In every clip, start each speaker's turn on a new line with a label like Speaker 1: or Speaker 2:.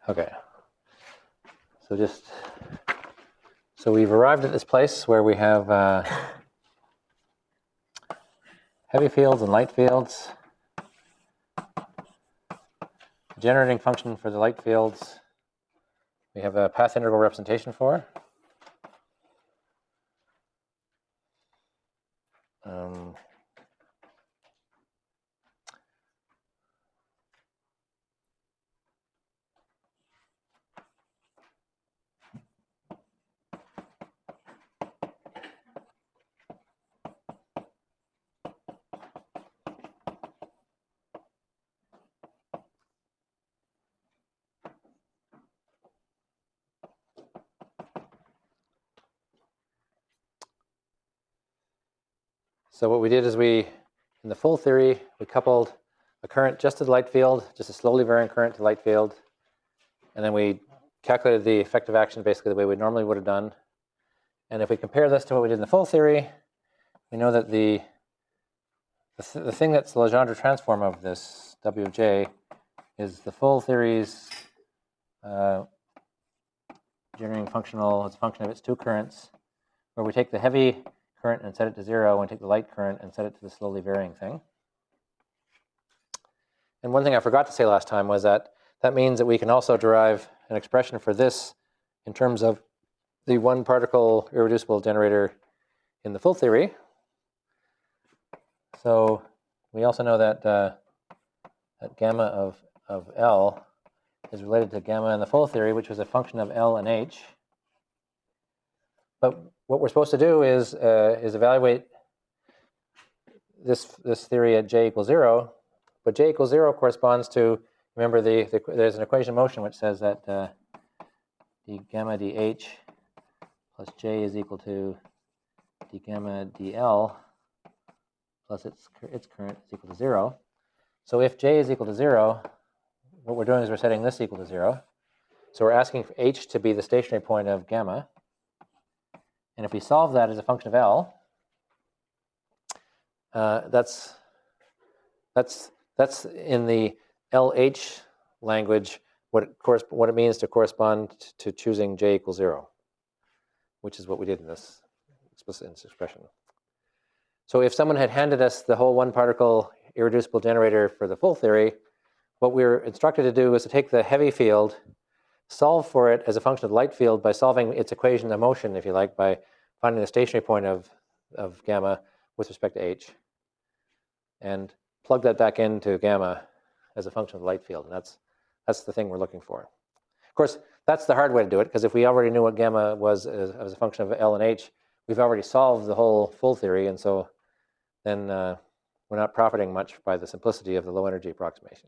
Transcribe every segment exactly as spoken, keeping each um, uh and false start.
Speaker 1: Okay. So just, so we've arrived at this place where we have uh, heavy fields and light fields. Generating function for the light fields, we have a path integral representation for. Um, So what we did is we, in the full theory, we coupled a current just to the light field, just a slowly varying current to the light field, and then we calculated the effective action basically the way we normally would have done. And if we compare this to what we did in the full theory, we know that the the, th the thing that's the Legendre transform of this W of J is the full theory's uh, generating functional as a function of its two currents, where we take the heavy current and set it to zero, and take the light current and set it to the slowly varying thing. And one thing I forgot to say last time was that that means that we can also derive an expression for this in terms of the one particle irreducible generator in the full theory. So we also know that, uh, that gamma of, of L is related to gamma in the full theory, which was a function of L and H. But what we're supposed to do is, uh, is evaluate this, this theory at j equals zero. But j equals zero corresponds to, remember, the, the, there's an equation of motion which says that uh, d gamma dh plus j is equal to d gamma dl plus its, its current is equal to zero. So if j is equal to zero, what we're doing is we're setting this equal to zero. So we're asking for h to be the stationary point of gamma. And if we solve that as a function of L, uh, that's, that's, that's in the L H language what it, what it means to correspond to choosing j equals zero, which is what we did in this explicit in this expression. So if someone had handed us the whole one particle irreducible generator for the full theory, what we were instructed to do was to take the heavy field, solve for it as a function of the light field by solving its equation of motion, if you like, by finding the stationary point of, of gamma with respect to h, and plug that back into gamma as a function of the light field. And that's, that's the thing we're looking for. Of course, that's the hard way to do it, because if we already knew what gamma was as, as a function of L and H, we've already solved the whole full theory, and so then uh, we're not profiting much by the simplicity of the low energy approximation.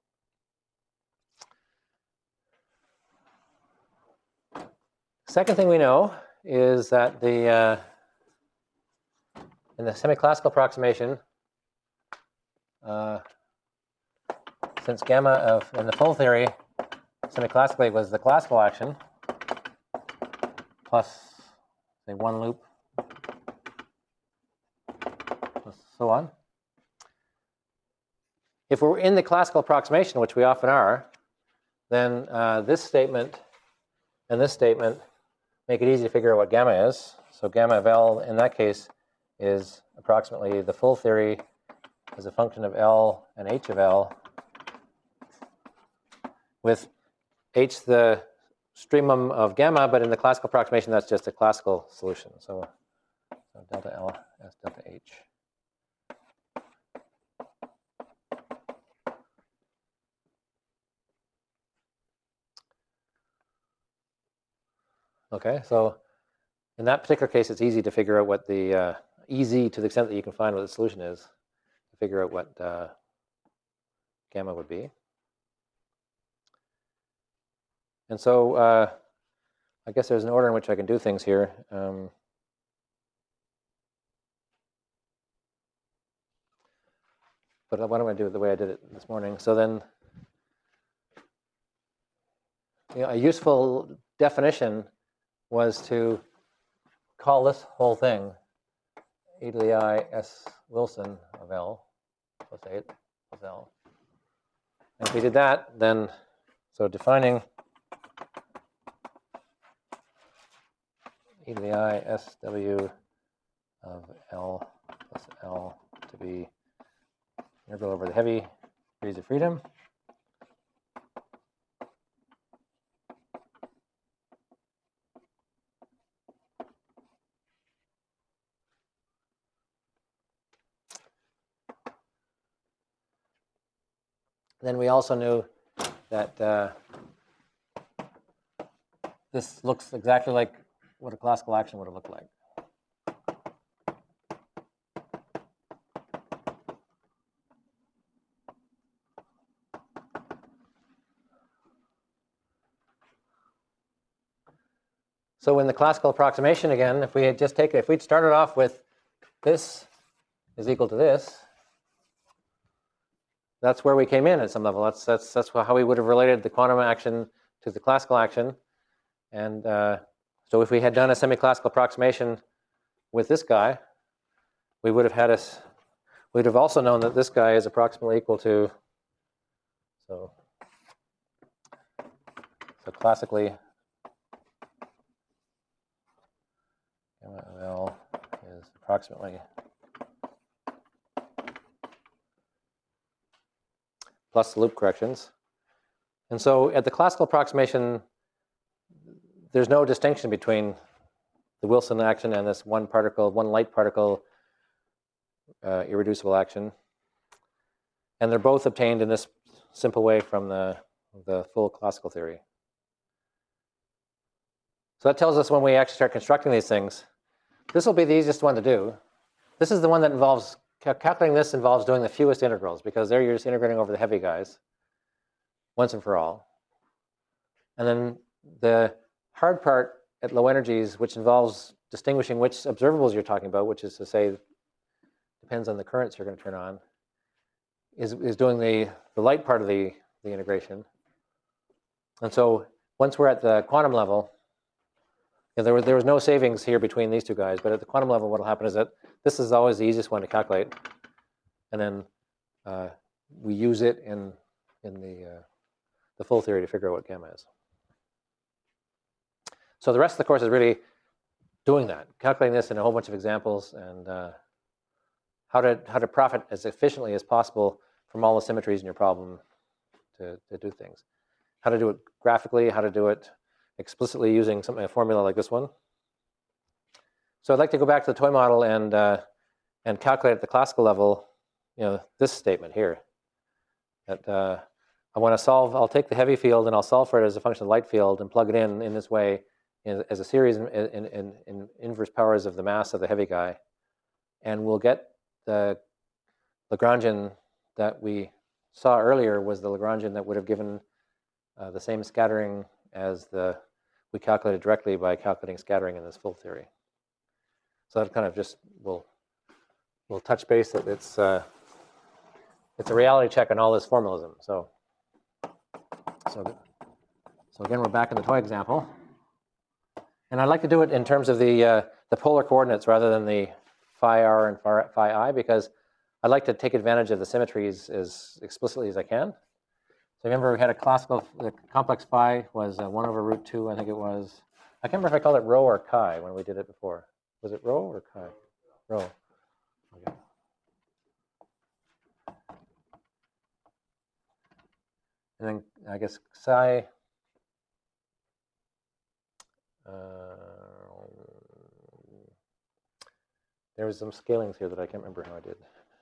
Speaker 1: Second thing we know is that the uh, in the semi-classical approximation, uh, since gamma of in the full theory semi-classically was the classical action plus say one loop plus so on. If we're in the classical approximation, which we often are, then uh, this statement and this statement make it easy to figure out what gamma is. So gamma of L in that case is approximately the full theory as a function of L and H of L, with H the streamum of gamma, but in the classical approximation that's just a classical solution. So, so delta L as delta H. Okay, so in that particular case, it's easy to figure out what the, uh, easy to the extent that you can find what the solution is, to figure out what uh, gamma would be. And so uh, I guess there's an order in which I can do things here. Um, but why don't I do it the way I did it this morning? So then, you know, a useful definition was to call this whole thing e to the I S Wilson of L plus eight plus L. And if we did that, then, so defining e to the I S W of L plus L to be integral over the heavy degrees of freedom. Then we also knew that uh, this looks exactly like what a classical action would have looked like. So in the classical approximation again, if we had just taken, if we'd started off with this is equal to this, that's where we came in at some level. That's that's that's how we would have related the quantum action to the classical action. And uh, so if we had done a semi-classical approximation with this guy, we would have had us, we'd have also known that this guy is approximately equal to, so, so classically, gamma of L is approximately plus the loop corrections. And so at the classical approximation, there's no distinction between the Wilson action and this one particle, one light particle uh, irreducible action. And they're both obtained in this simple way from the, the full classical theory. So that tells us when we actually start constructing these things, this will be the easiest one to do. This is the one that involves, calculating this involves doing the fewest integrals, because there you're just integrating over the heavy guys once and for all. And then the hard part at low energies, which involves distinguishing which observables you're talking about, which is to say, depends on the currents you're going to turn on, is, is doing the, the light part of the, the integration. And so once we're at the quantum level, you know, there, was, there was no savings here between these two guys, but at the quantum level, what will happen is that this is always the easiest one to calculate. And then uh, we use it in, in the, uh, the full theory to figure out what gamma is. So the rest of the course is really doing that, calculating this in a whole bunch of examples, and uh, how to how to profit as efficiently as possible from all the symmetries in your problem to, to do things. How to do it graphically, how to do it explicitly using something, a formula like this one. So I'd like to go back to the toy model and uh, and calculate at the classical level, you know, this statement here. That uh, I want to solve. I'll take the heavy field and I'll solve for it as a function of the light field and plug it in in this way, in, as a series in, in, in, in inverse powers of the mass of the heavy guy, and we'll get the Lagrangian that we saw earlier was the Lagrangian that would have given uh, the same scattering as the we calculated directly by calculating scattering in this full theory. So that kind of just will will touch base that it's uh, it's a reality check on all this formalism. So so so again, we're back in the toy example, and I'd like to do it in terms of the uh, the polar coordinates rather than the phi r and phi I, because I'd like to take advantage of the symmetries as explicitly as I can. So remember, we had a classical, the complex phi was uh, one over root two, I think it was. I can't remember if I called it rho or chi when we did it before. Was it rho or chi? Rho. Okay. And then I guess psi. Uh, there was some scalings here that I can't remember how I did.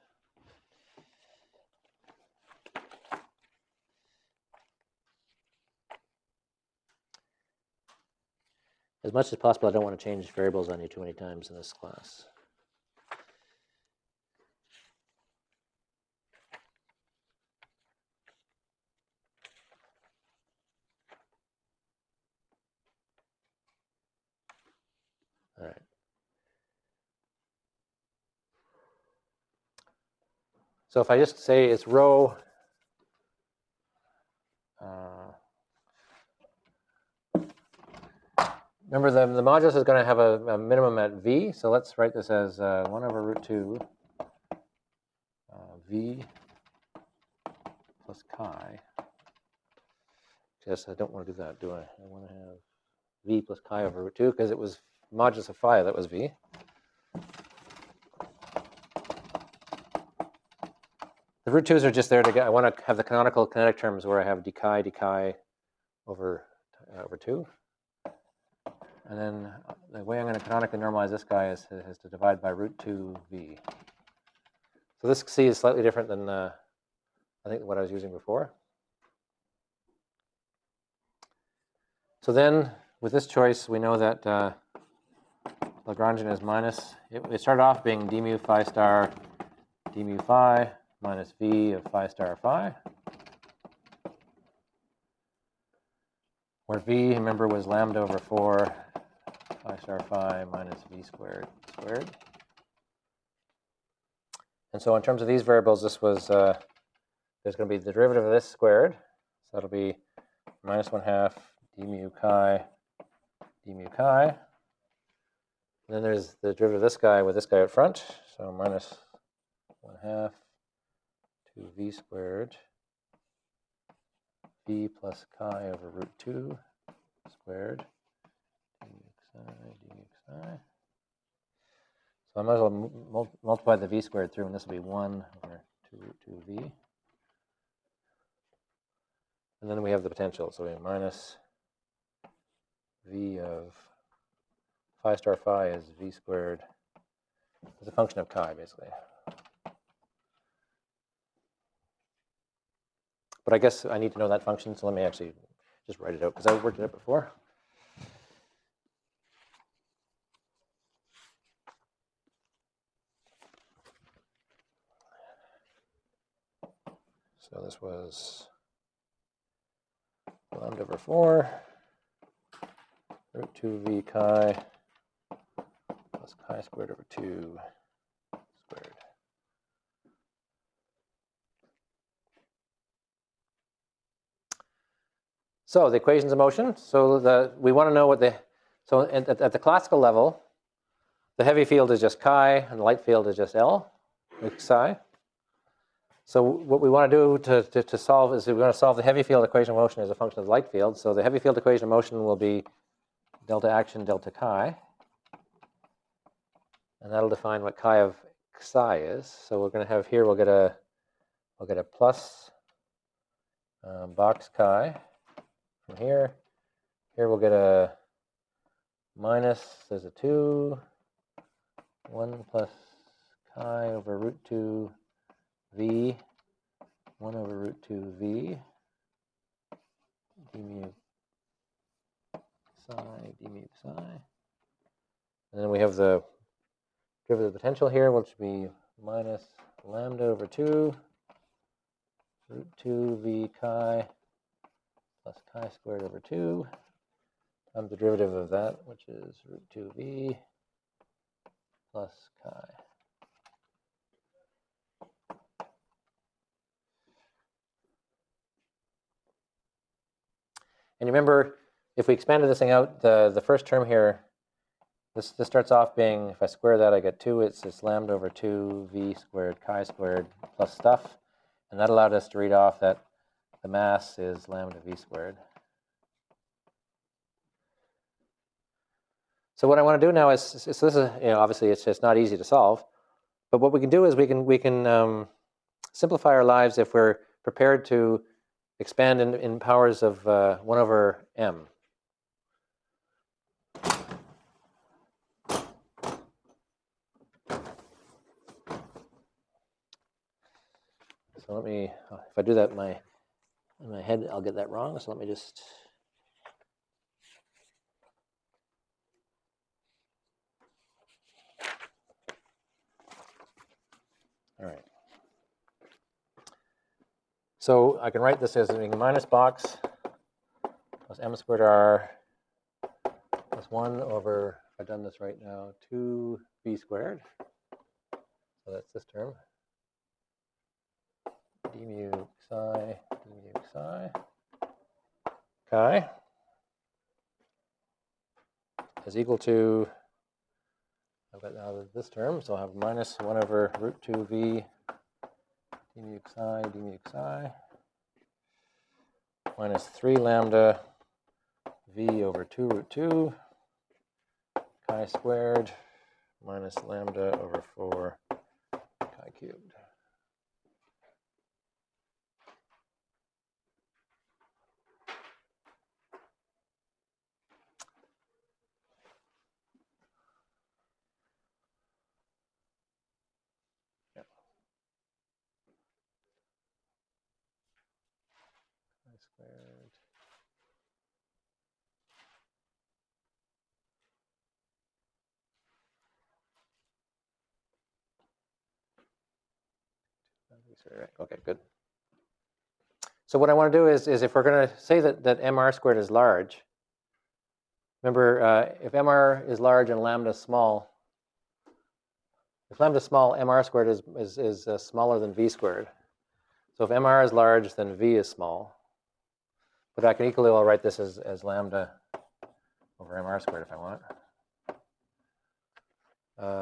Speaker 1: As much as possible, I don't want to change variables on you too many times in this class. All right. So if I just say it's rho, uh, remember the, the modulus is going to have a, a minimum at v, so let's write this as uh, one over root two uh, v plus chi. Yes, I don't want to do that, do I? I want to have v plus chi over root two, because it was modulus of phi, that was v. The root twos are just there to get, I want to have the canonical kinetic terms where I have d chi, d chi over, uh, over two. And then the way I'm going to canonically normalize this guy is, is to divide by root two v. So this c is slightly different than uh, I think what I was using before. So then with this choice, we know that uh, Lagrangian is minus, it, it started off being d mu phi star d mu phi minus v of phi star phi, where v, remember, was lambda over four phi star phi minus v squared squared. And so in terms of these variables, this was, uh, there's going to be the derivative of this squared. So that'll be minus one half d mu chi d mu chi. And then there's the derivative of this guy with this guy out front. So minus one half two v squared v plus chi over root two squared d mu xi d mu xi. So I might as well mul multiply the v squared through, and this will be one over two root two v. And then we have the potential, so we have minus v of phi star phi is v squared as a function of chi, basically. But I guess I need to know that function, so let me actually just write it out, because I worked it out before. So this was lambda over four, root two v chi plus chi squared over two squared. So the equations of motion. So the, we want to know what the, so at, at the classical level, the heavy field is just chi and the light field is just L with psi. So what we want to do to, to, to solve is we want to solve the heavy field equation of motion as a function of the light field. So the heavy field equation of motion will be delta action delta chi. And that'll define what chi of psi is. So we're going to have here, we'll get a, we'll get a plus um, box chi from here. Here we'll get a minus, there's a two, one plus chi over root two v, one over root two v, d mu psi, d mu psi. And then we have the derivative of the potential here, which would be minus lambda over two, root two v chi plus chi squared over two, times the derivative of that, which is root two v plus chi. And remember, if we expanded this thing out, the, the first term here, this, this starts off being, if I square that, I get two. It's this lambda over two v squared chi squared plus stuff. And that allowed us to read off that the mass is lambda v squared. So what I want to do now is, so this is, you know, obviously it's just not easy to solve. But what we can do is we can, we can um, simplify our lives if we're prepared to expand in, in powers of uh, one over m. So let me, if I do that in my, in my head, I'll get that wrong. So let me just, all right. So I can write this as being minus box plus m squared r plus one over, if I've done this right now, two v squared. So that's this term. D mu psi, d mu psi, chi is equal to, I've got now this term, so I'll have minus one over root two v d mu psi, d mu psi, minus three lambda v over two root two chi squared minus lambda over four chi cubed. Yeah. Chi squared. Okay, good. So what I want to do is, is if we're going to say that, that mr squared is large, remember, uh, if mr is large and lambda is small, if lambda is small, mr squared is, is, is uh, smaller than v squared. So if mr is large, then v is small. But I can equally well write this as, as lambda over mr squared if I want. Uh,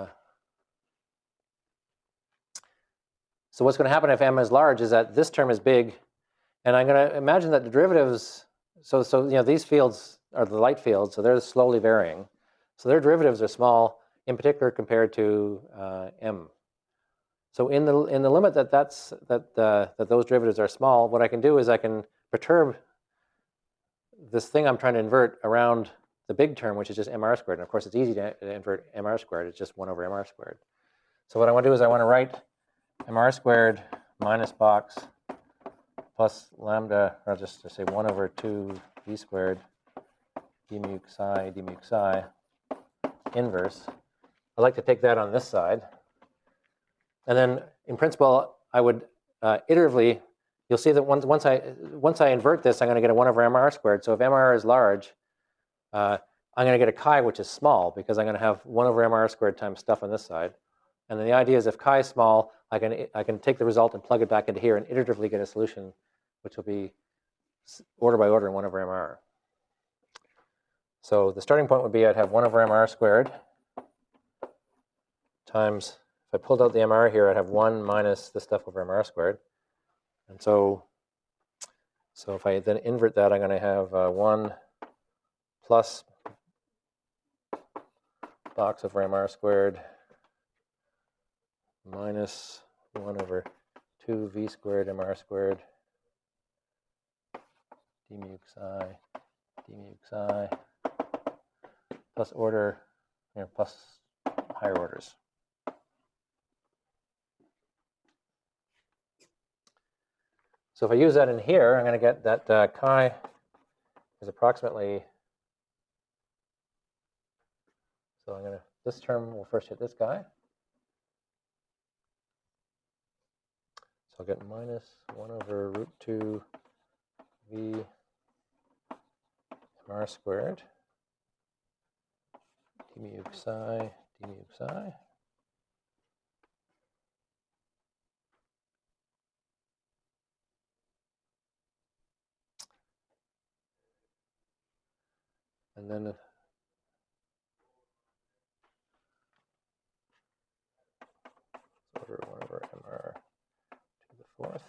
Speaker 1: so what's going to happen if m is large is that this term is big, and I'm going to imagine that the derivatives, so, so you know, these fields are the light fields, so they're slowly varying. So their derivatives are small, in particular compared to uh, m. So in the in the limit that that's that uh, that those derivatives are small, what I can do is I can perturb this thing I'm trying to invert around the big term, which is just mr squared. And of course, it's easy to invert mr squared. It's just one over mr squared. So what I want to do is I want to write mr squared minus box plus lambda, or I'll just, just say one over two v squared d mu psi d mu psi inverse. I'd like to take that on this side. And then, in principle, I would uh, iteratively, you'll see that once, once, I, once I invert this, I'm going to get a one over mr squared. So if mr is large, uh, I'm going to get a chi, which is small, because I'm going to have one over mr squared times stuff on this side. And then the idea is if chi is small, I can, I can take the result and plug it back into here and iteratively get a solution, which will be order by order one over mr. So the starting point would be I'd have one over mr squared times, if I pulled out the mr here, I'd have one minus this stuff over mr squared. And so, so if I then invert that, I'm going to have uh, one plus box over mr squared minus one over two v squared mr squared d mu psi d mu psi plus order, you know, plus higher orders. So if I use that in here, I'm going to get that uh, chi is approximately, so I'm going to, this term will first hit this guy. So I'll get minus one over root two v mr squared d mu psi d mu psi. And then order one over mr to the fourth.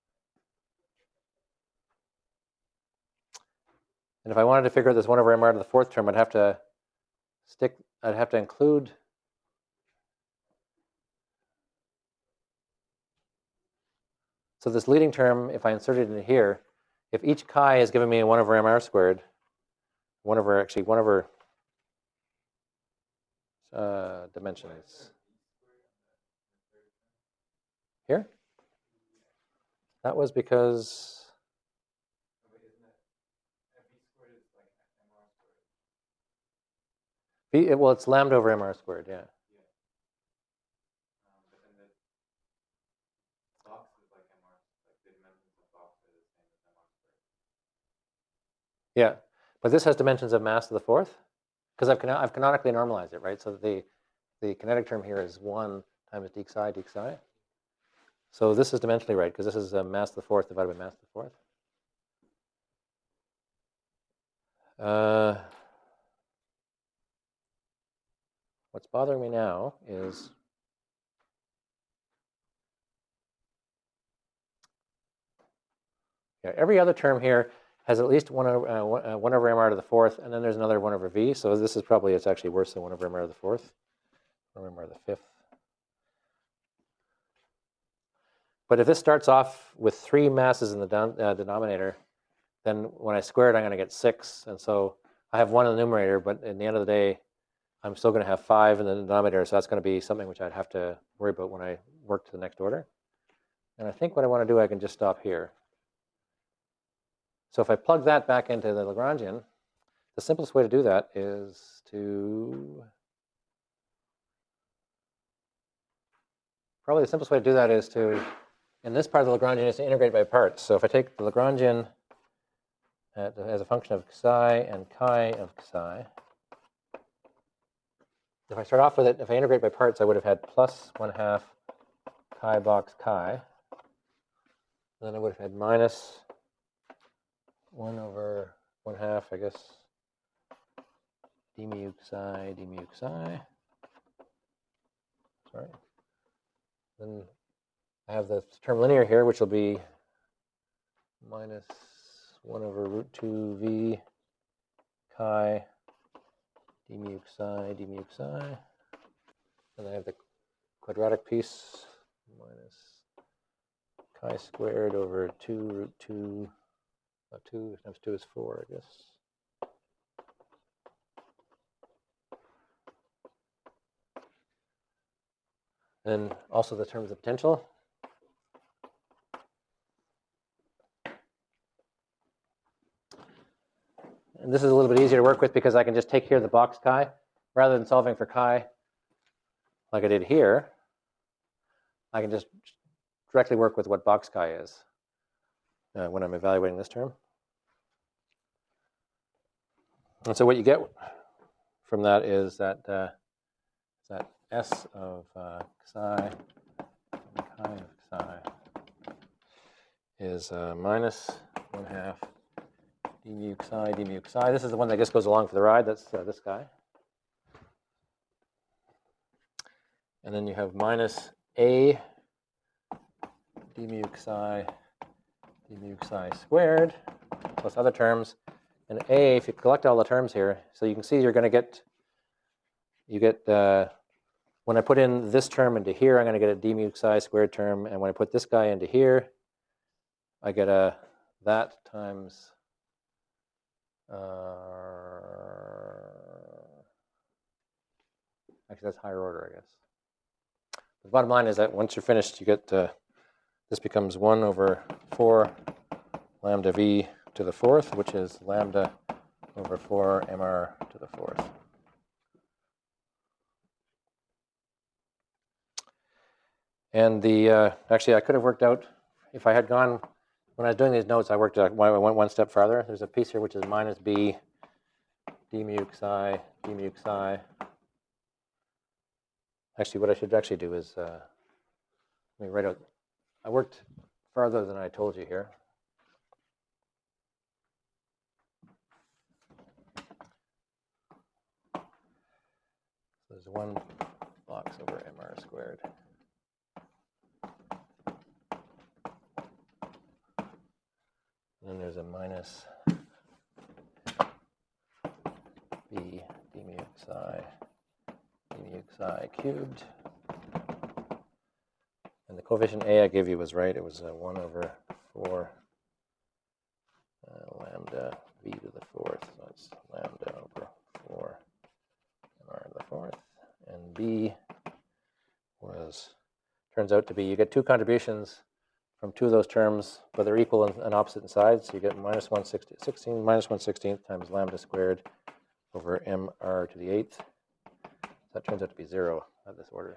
Speaker 1: And if I wanted to figure out this one over mr to the fourth term, I'd have to stick, I'd have to include so this leading term, if I inserted it in here, if each chi is giving me a one over mr squared, one over, actually one over uh, dimensions. Here? That was because v, it, well, it's lambda over mr squared, yeah. Yeah, but this has dimensions of mass to the fourth, because I've, can I've canonically normalized it, right? So the, the kinetic term here is one times d psi d psi. So this is dimensionally right, because this is a mass to the fourth divided by mass to the fourth. Uh, what's bothering me now is yeah, every other term here has at least one over, uh, one, uh, one over mr to the fourth, and then there's another one over v. So this is probably, it's actually worse than one over mr to the fourth, one over mr to the fifth. But if this starts off with three masses in the down, uh, denominator, then when I square it, I'm going to get six. And so I have one in the numerator, but in the end of the day, I'm still going to have five in the denominator. So that's going to be something which I'd have to worry about when I work to the next order. And I think what I want to do, I can just stop here. So if I plug that back into the Lagrangian, the simplest way to do that is to, probably the simplest way to do that is to, in this part of the Lagrangian, is to integrate by parts. So if I take the Lagrangian at, as a function of psi and chi of psi, if I start off with it, if I integrate by parts, I would have had plus one half chi box chi. And then I would have had minus one over one half, I guess, d mu psi, d mu psi. Sorry. Then I have the term linear here, which will be minus one over root two v chi d mu psi, d mu psi. And I have the quadratic piece, minus chi squared over two root two, uh, two times two is four, I guess. And also the terms of potential. And this is a little bit easier to work with because I can just take here the box chi, rather than solving for chi like I did here. I can just directly work with what box chi is uh, when I'm evaluating this term. And so what you get from that is that uh, that s of uh, psi and chi of psi is uh, minus one half d mu psi, d mu psi. This is the one that just goes along for the ride. That's uh, this guy. And then you have minus a d mu psi, d mu psi squared, plus other terms. And a, if you collect all the terms here, so you can see you're going to get, you get, uh, when I put in this term into here, I'm going to get a d mu psi squared term. And when I put this guy into here, I get a that times uh, actually that's higher order, I guess. The bottom line is that once you're finished, you get uh, this becomes one over four lambda v to the fourth, which is lambda over four mr to the fourth. And the uh, actually, I could have worked out if I had gone when I was doing these notes. I worked out I went one step farther. There's a piece here which is minus b d mu psi d mu psi. Actually, what I should actually do is uh, let me write out. I worked farther than I told you here. So there's one box over mr squared. And then there's a minus b d mu psi d mu psi cubed. And the coefficient a I gave you was right. It was uh, one over four uh, lambda v to the fourth. So it's lambda over four mr to the fourth. And b was, turns out to be, you get two contributions from two of those terms, but they're equal and opposite in sides. So you get minus one sixteenth, minus one sixteenth times lambda squared over mr to the eighth. So that turns out to be zero at this order.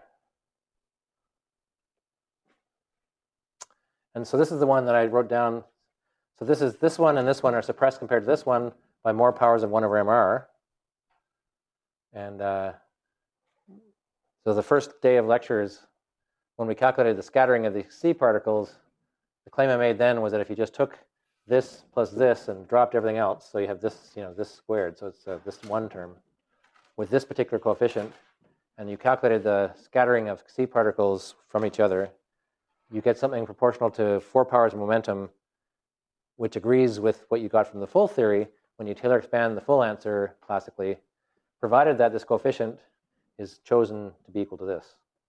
Speaker 1: And so this is the one that I wrote down. So this is this one and this one are suppressed compared to this one by more powers of one over mr. And uh, so the first day of lectures, when we calculated the scattering of the C particles, the claim I made then was that if you just took this plus this and dropped everything else, so you have this, you know, this squared, so it's uh, this one term with this particular coefficient, and you calculated the scattering of C particles from each other, you get something proportional to four powers of momentum which agrees with what you got from the full theory when you Taylor expand the full answer classically, provided that this coefficient is chosen to be equal to this.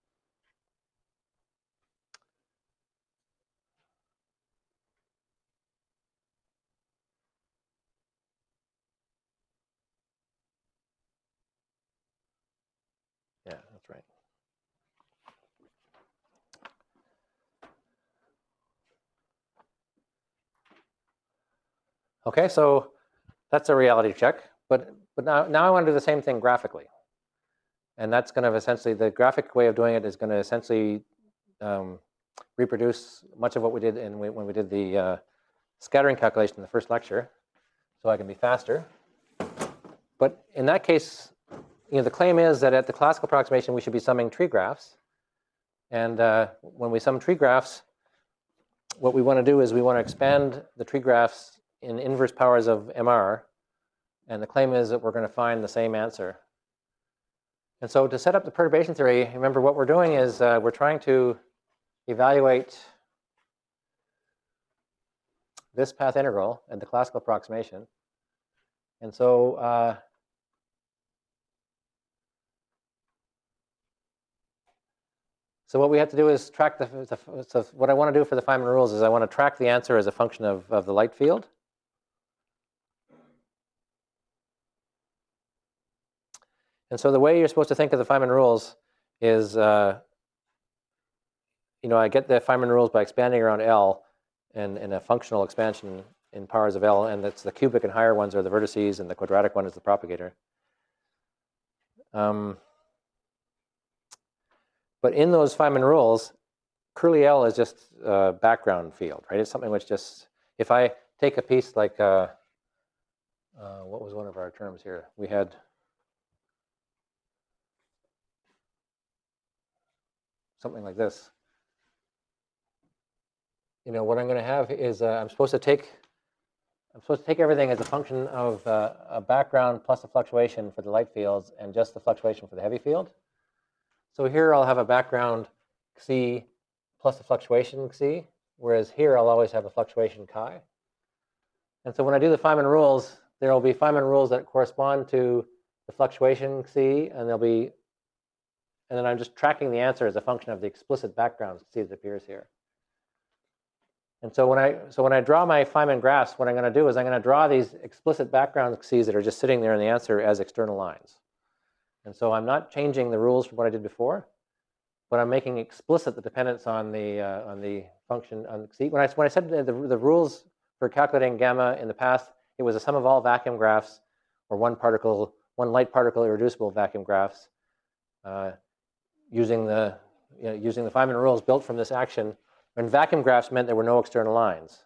Speaker 1: Yeah, that's right. Okay, so that's a reality check. But, but now, now I want to do the same thing graphically. And that's going to essentially, the graphic way of doing it is going to essentially um, reproduce much of what we did in, when we did the uh, scattering calculation in the first lecture, so I can be faster. But in that case, you know, the claim is that at the classical approximation, we should be summing tree graphs. And uh, when we sum tree graphs, what we want to do is we want to expand the tree graphs in inverse powers of M R. And the claim is that we're going to find the same answer. And so to set up the perturbation theory, remember what we're doing is uh, we're trying to evaluate this path integral at the classical approximation. And so uh, so what we have to do is track the, the so what I want to do for the Feynman rules is I want to track the answer as a function of, of the light field. And so the way you're supposed to think of the Feynman rules is, uh, you know, I get the Feynman rules by expanding around L and in a functional expansion in powers of L, and that's the cubic and higher ones are the vertices, and the quadratic one is the propagator. Um, but in those Feynman rules, curly L is just a background field, right? It's something which just, if I take a piece like, uh, uh, what was one of our terms here? We had something like this. You know, what I'm going to have is uh, I'm supposed to take I'm supposed to take everything as a function of uh, a background plus a fluctuation for the light fields and just the fluctuation for the heavy field. So here I'll have a background xi plus a fluctuation xi, whereas here I'll always have a fluctuation chi. And so when I do the Feynman rules, there will be Feynman rules that correspond to the fluctuation xi, and there'll be, and then I'm just tracking the answer as a function of the explicit background xi that appears here. And so when I so when I draw my Feynman graphs, what I'm going to do is I'm going to draw these explicit background x's that are just sitting there in the answer as external lines. And so I'm not changing the rules from what I did before, but I'm making explicit the dependence on the uh, on the function on xi. When I when I said the, the the rules for calculating gamma in the past, it was a sum of all vacuum graphs, or one particle, one light particle irreducible vacuum graphs, uh, using the you know, using the Feynman rules built from this action. And vacuum graphs meant there were no external lines.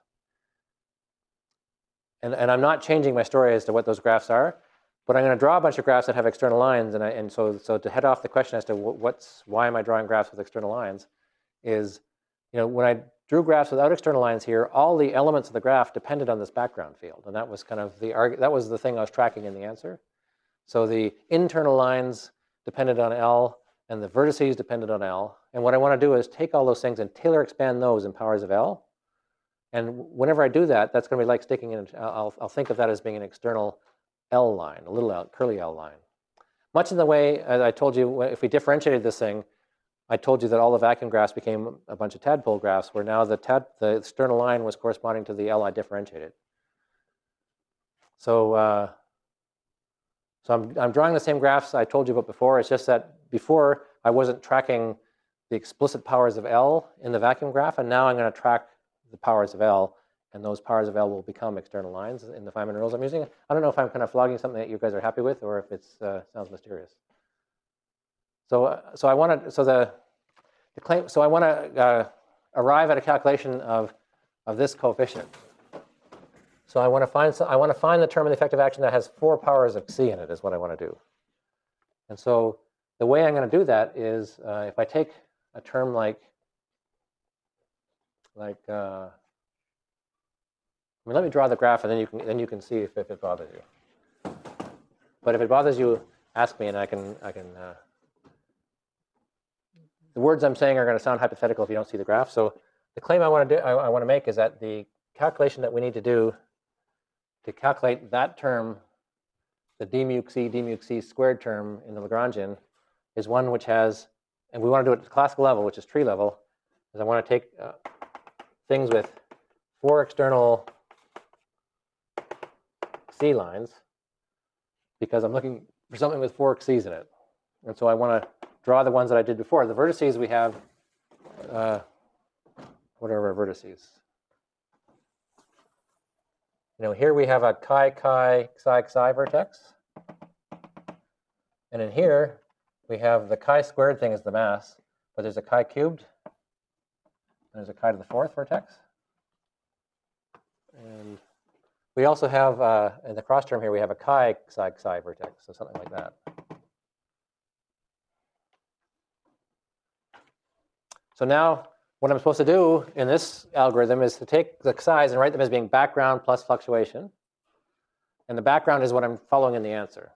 Speaker 1: And, and I'm not changing my story as to what those graphs are, but I'm going to draw a bunch of graphs that have external lines. And, I, and so, so to head off the question as to what's, why am I drawing graphs with external lines is, you know, when I drew graphs without external lines here, all the elements of the graph depended on this background field. And that was kind of the, that was the thing I was tracking in the answer. So the internal lines depended on L, and the vertices depended on L. And what I want to do is take all those things and Taylor expand those in powers of L. And whenever I do that, that's going to be like sticking in, I'll, I'll think of that as being an external L line, a little L, curly L line. Much in the way, as I told you, if we differentiated this thing, I told you that all the vacuum graphs became a bunch of tadpole graphs, where now the, tad, the external line was corresponding to the L I differentiated. So, uh, so I'm, I'm drawing the same graphs I told you about before. It's just that before I wasn't tracking the explicit powers of L in the vacuum graph, and now I'm going to track the powers of L, and those powers of L will become external lines in the Feynman rules I'm using. I don't know if I'm kind of flogging something that you guys are happy with, or if it uh, sounds mysterious. So, uh, so I want to, so the, the claim, so I want to uh, arrive at a calculation of of this coefficient. So I want to find, I want to find the term of the effective action that has four powers of xi in it, is what I want to do. And so the way I'm going to do that is uh, if I take a term like, like, uh, I mean, let me draw the graph, and then you can then you can see if, if it bothers you. But if it bothers you, ask me, and I can I can. Uh, the words I'm saying are going to sound hypothetical if you don't see the graph. So the claim I want to do I, I want to make is that the calculation that we need to do to calculate that term, the d mu c, d mu c squared term in the Lagrangian, is one which has, and we want to do it at the classical level, which is tree level, is I want to take uh, things with four external c lines, because I'm looking for something with four c's in it. And so I want to draw the ones that I did before. The vertices we have, uh, what are our vertices? You know, here we have a chi, chi, psi, psi vertex. And in here, we have the chi squared thing as the mass, but there's a chi cubed, and there's a chi to the fourth vertex. And we also have, uh, in the cross term here, we have a chi, psi, psi vertex, so something like that. So now, what I'm supposed to do in this algorithm is to take the xi's and write them as being background plus fluctuation. And the background is what I'm following in the answer.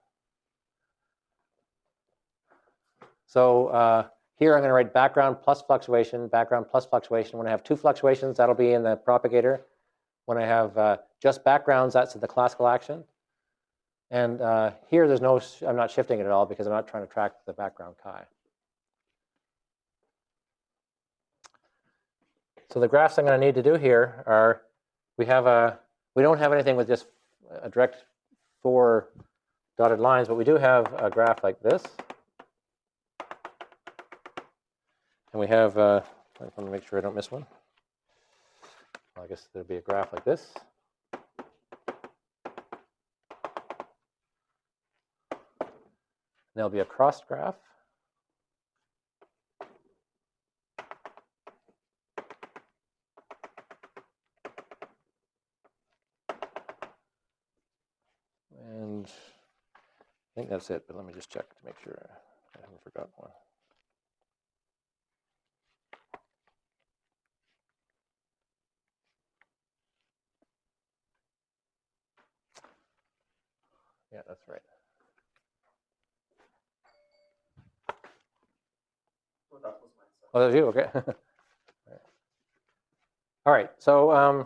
Speaker 1: So uh, here I'm going to write background plus fluctuation, background plus fluctuation. When I have two fluctuations, that'll be in the propagator. When I have uh, just backgrounds, that's in the classical action. And uh, here, there's no, I'm not shifting it at all because I'm not trying to track the background chi. So the graphs I'm going to need to do here are, we have a, we don't have anything with just a direct four dotted lines, but we do have a graph like this. And we have, uh, I want to make sure I don't miss one. Well, I guess there'd be a graph like this. There'll be a crossed graph. And I think that's it, but let me just check to make sure I haven't forgotten one. Yeah, that's right. Oh, that was you, okay. All right, so um,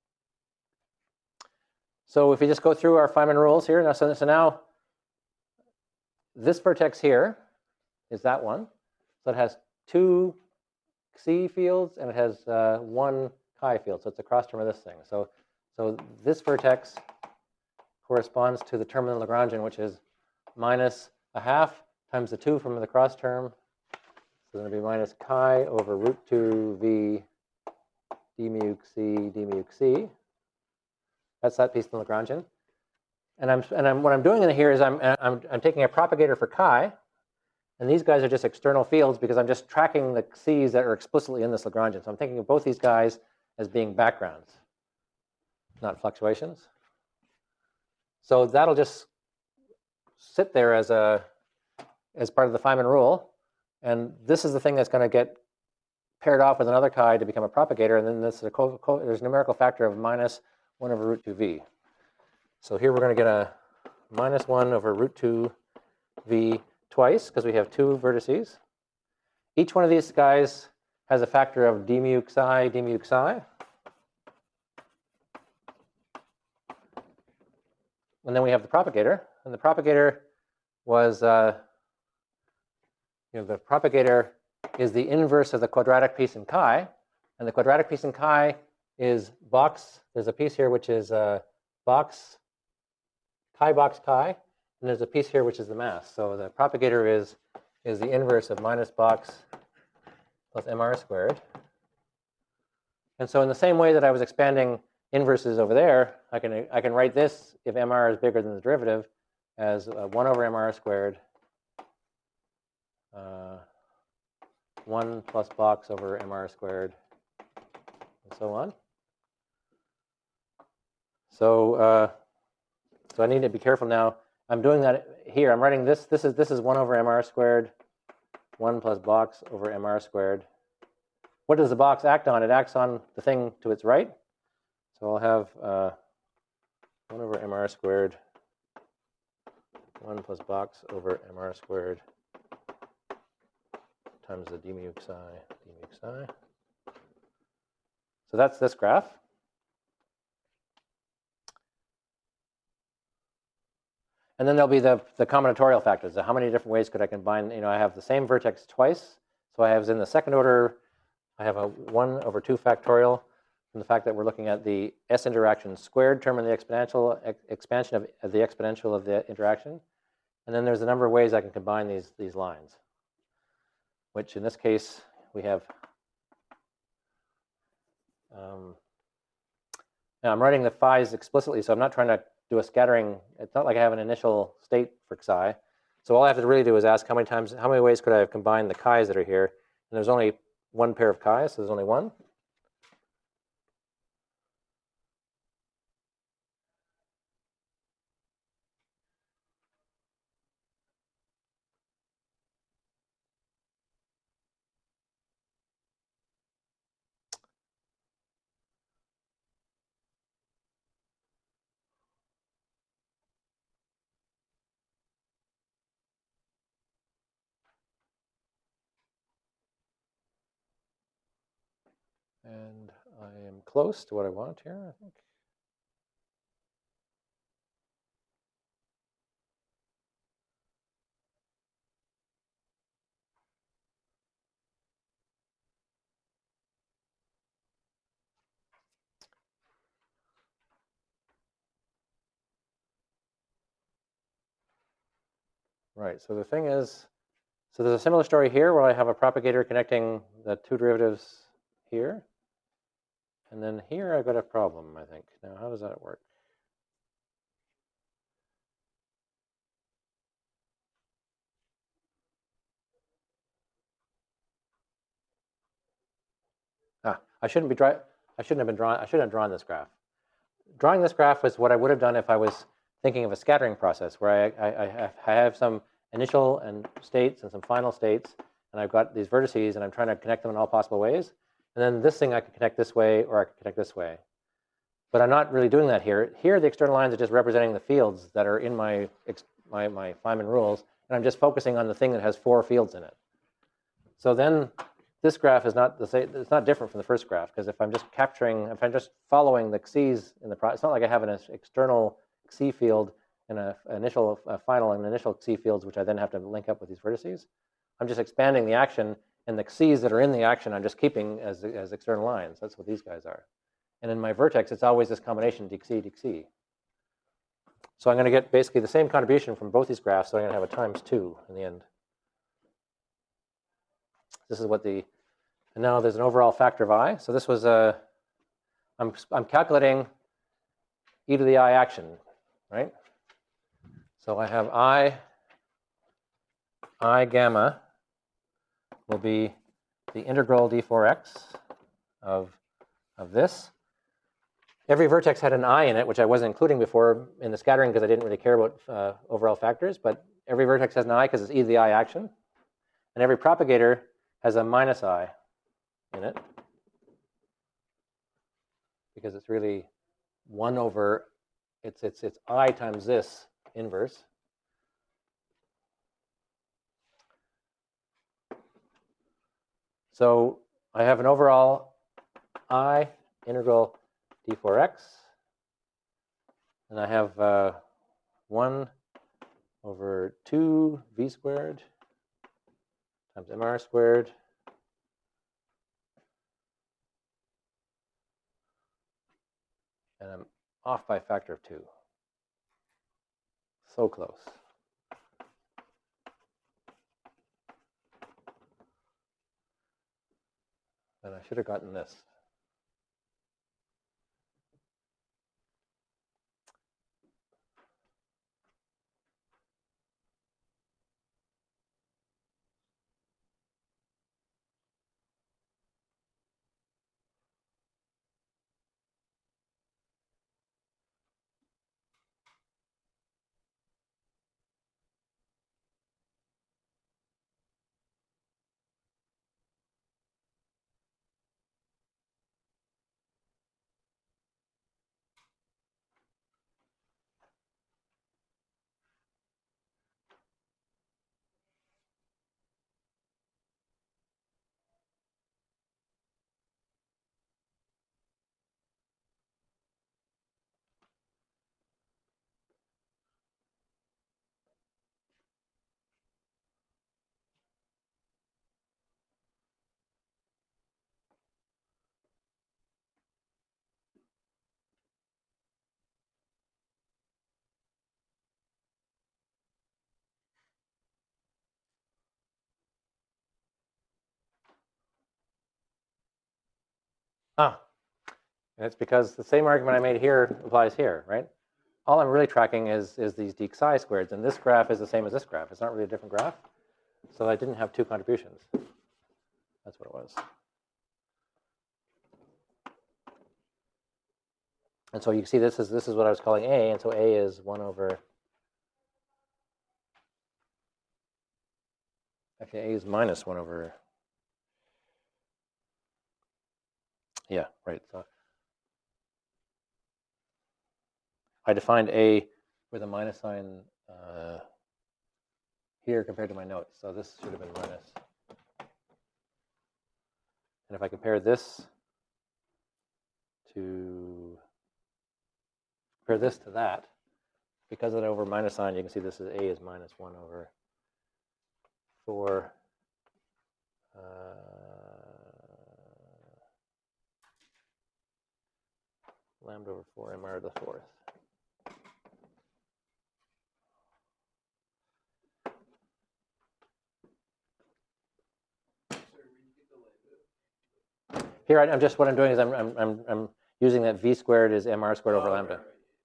Speaker 1: so if we just go through our Feynman rules here, now, so, so now this vertex here is that one. So it has two C fields and it has uh, one chi field. So it's a cross term of this thing. So, so this vertex corresponds to the term in the Lagrangian, which is minus a half times the two from the cross term. So it's going to be minus chi over root two v d mu c d mu c. That's that piece in the Lagrangian. And I'm and I'm what I'm doing in here is I'm I'm I'm taking a propagator for chi, and these guys are just external fields because I'm just tracking the c's that are explicitly in this Lagrangian. So I'm thinking of both these guys as being backgrounds, not fluctuations. So that'll just sit there as a as part of the Feynman rule, and this is the thing that's going to get paired off with another chi to become a propagator, and then this is a co co there's a numerical factor of minus one over root two v. So here we're going to get a minus one over root two v twice because we have two vertices. Each one of these guys has a factor of d mu psi, d mu psi. And then we have the propagator, and the propagator was, uh, you know, the propagator is the inverse of the quadratic piece in chi, and the quadratic piece in chi is box. There's a piece here which is uh, box, chi box chi, and there's a piece here which is the mass. So the propagator is is the inverse of minus box plus mr squared. And so in the same way that I was expanding inverses over there, I can I can write this if mr is bigger than the derivative as uh, one over mr squared, uh, one plus box over mr squared, and so on. So uh, so I need to be careful now. I'm doing that here. I'm writing this. This is this is one over mr squared, one plus box over mr squared. What does the box act on? It acts on the thing to its right. So I'll have uh, one over mr squared, one plus box over mr squared times the d mu psi, d mu psi. So that's this graph. And then there'll be the, the combinatorial factors. So how many different ways could I combine? You know, I have the same vertex twice. So I have in the second order, I have a one over two factorial from the fact that we're looking at the S interaction squared term in the exponential ex expansion of, of the exponential of the interaction. And then there's a number of ways I can combine these, these lines, which in this case, we have. Um, now I'm writing the phi's explicitly, so I'm not trying to do a scattering. It's not like I have an initial state for psi. So all I have to really do is ask how many times, how many ways could I have combined the chi's that are here? And there's only one pair of chi's, so there's only one. And I am close to what I want here, I think. Right, so the thing is, so there's a similar story here where I have a propagator connecting the two derivatives here. And then here I've got a problem, I think. Now, how does that work? Ah, I shouldn't be dry, I shouldn't have been drawn, I shouldn't have drawn this graph. Drawing this graph was what I would have done if I was thinking of a scattering process where I, I, I have some initial and states and some final states, and I've got these vertices, and I'm trying to connect them in all possible ways. And then this thing I could connect this way, or I could connect this way. But I'm not really doing that here. Here, the external lines are just representing the fields that are in my, my, my Feynman rules, and I'm just focusing on the thing that has four fields in it. So then this graph is not the same, it's not different from the first graph, because if I'm just capturing, if I'm just following the x's in the process, it's not like I have an external xi field and an initial, a final and initial xi fields, which I then have to link up with these vertices. I'm just expanding the action, and the x's that are in the action I'm just keeping as, as external lines. That's what these guys are. And in my vertex, it's always this combination dxi, dxi. So I'm going to get basically the same contribution from both these graphs, so I'm going to have a times two in the end. This is what the, and now there's an overall factor of I. So this was a, I'm, I'm calculating e to the I action, right? So I have I, I gamma will be the integral d four x of, of this. Every vertex had an I in it, which I wasn't including before in the scattering because I didn't really care about uh, overall factors, but every vertex has an I because it's e to the I action. And every propagator has a minus I in it because it's really one over, it's, it's, it's I times this inverse. So I have an overall I integral d four x, and I have uh, one over two v squared times mr squared and I'm off by a factor of two. So close. And I should have gotten this. And it's because the same argument I made here applies here, right? All I'm really tracking is, is these d psi squareds, and this graph is the same as this graph. It's not really a different graph. So I didn't have two contributions. That's what it was. And so you can see this is this is what I was calling A, and so A is one over. Actually, A is minus one over. Yeah, right. So I defined A with a minus sign uh, here compared to my notes. So this should have been minus. And if I compare this to compare this to that, because of that over minus sign, you can see this is A is minus one over four. Uh, lambda over four m r to the fourth. Here, I, I'm just what I'm doing is I'm I'm I'm, I'm using that v squared is mr squared over lambda.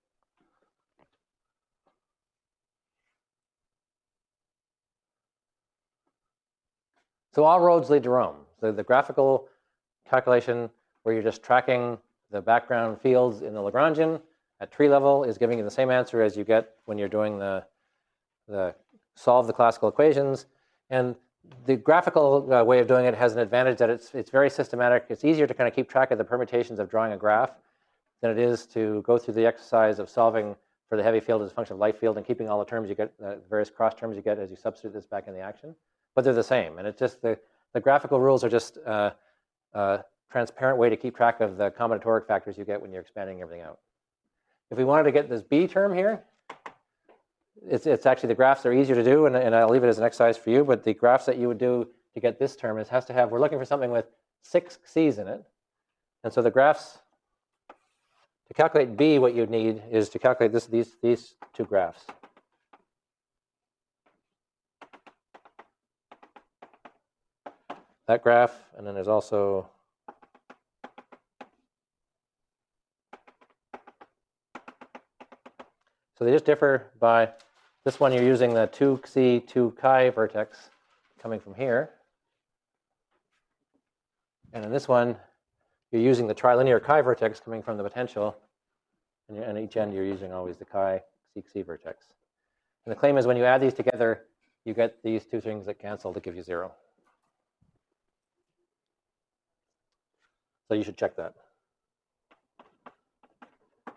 Speaker 1: So all roads lead to Rome. So the graphical calculation where you're just tracking the background fields in the Lagrangian at tree level is giving you the same answer as you get when you're doing the the solve the classical equations. And the graphical uh, way of doing it has an advantage that it's it's very systematic. It's easier to kind of keep track of the permutations of drawing a graph than it is to go through the exercise of solving for the heavy field as a function of light field and keeping all the terms you get, uh, various cross terms you get as you substitute this back in the action. But they're the same, and it's just the the graphical rules are just uh, a transparent way to keep track of the combinatoric factors you get when you're expanding everything out. If we wanted to get this B term here, it's it's actually the graphs are easier to do, and, and I'll leave it as an exercise for you. But the graphs that you would do to get this term is has to have we're looking for something with six C's in it, and so the graphs to calculate B, what you'd need is to calculate this these these two graphs. That graph, and then there's also so they just differ by this one you're using the two C, two chi vertex coming from here. And in this one, you're using the trilinear chi vertex coming from the potential. And at each end, you're using always the chi C C vertex. And the claim is when you add these together, you get these two things that cancel to give you zero. So you should check that.
Speaker 2: Uh,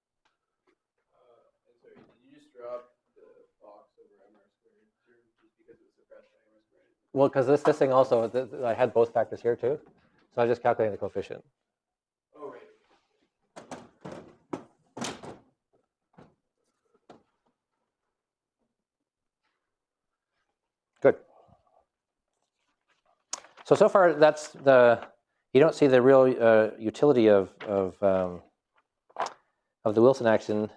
Speaker 2: sorry, did you just drop the box over M R squared just because it was suppressed by M R squared?
Speaker 1: Well, because this, this thing also, th I had both factors here too. So I just calculating the coefficient.
Speaker 2: Oh, right.
Speaker 1: Good. So, so far that's the, you don't see the real uh, utility of, of, um, of the Wilson action.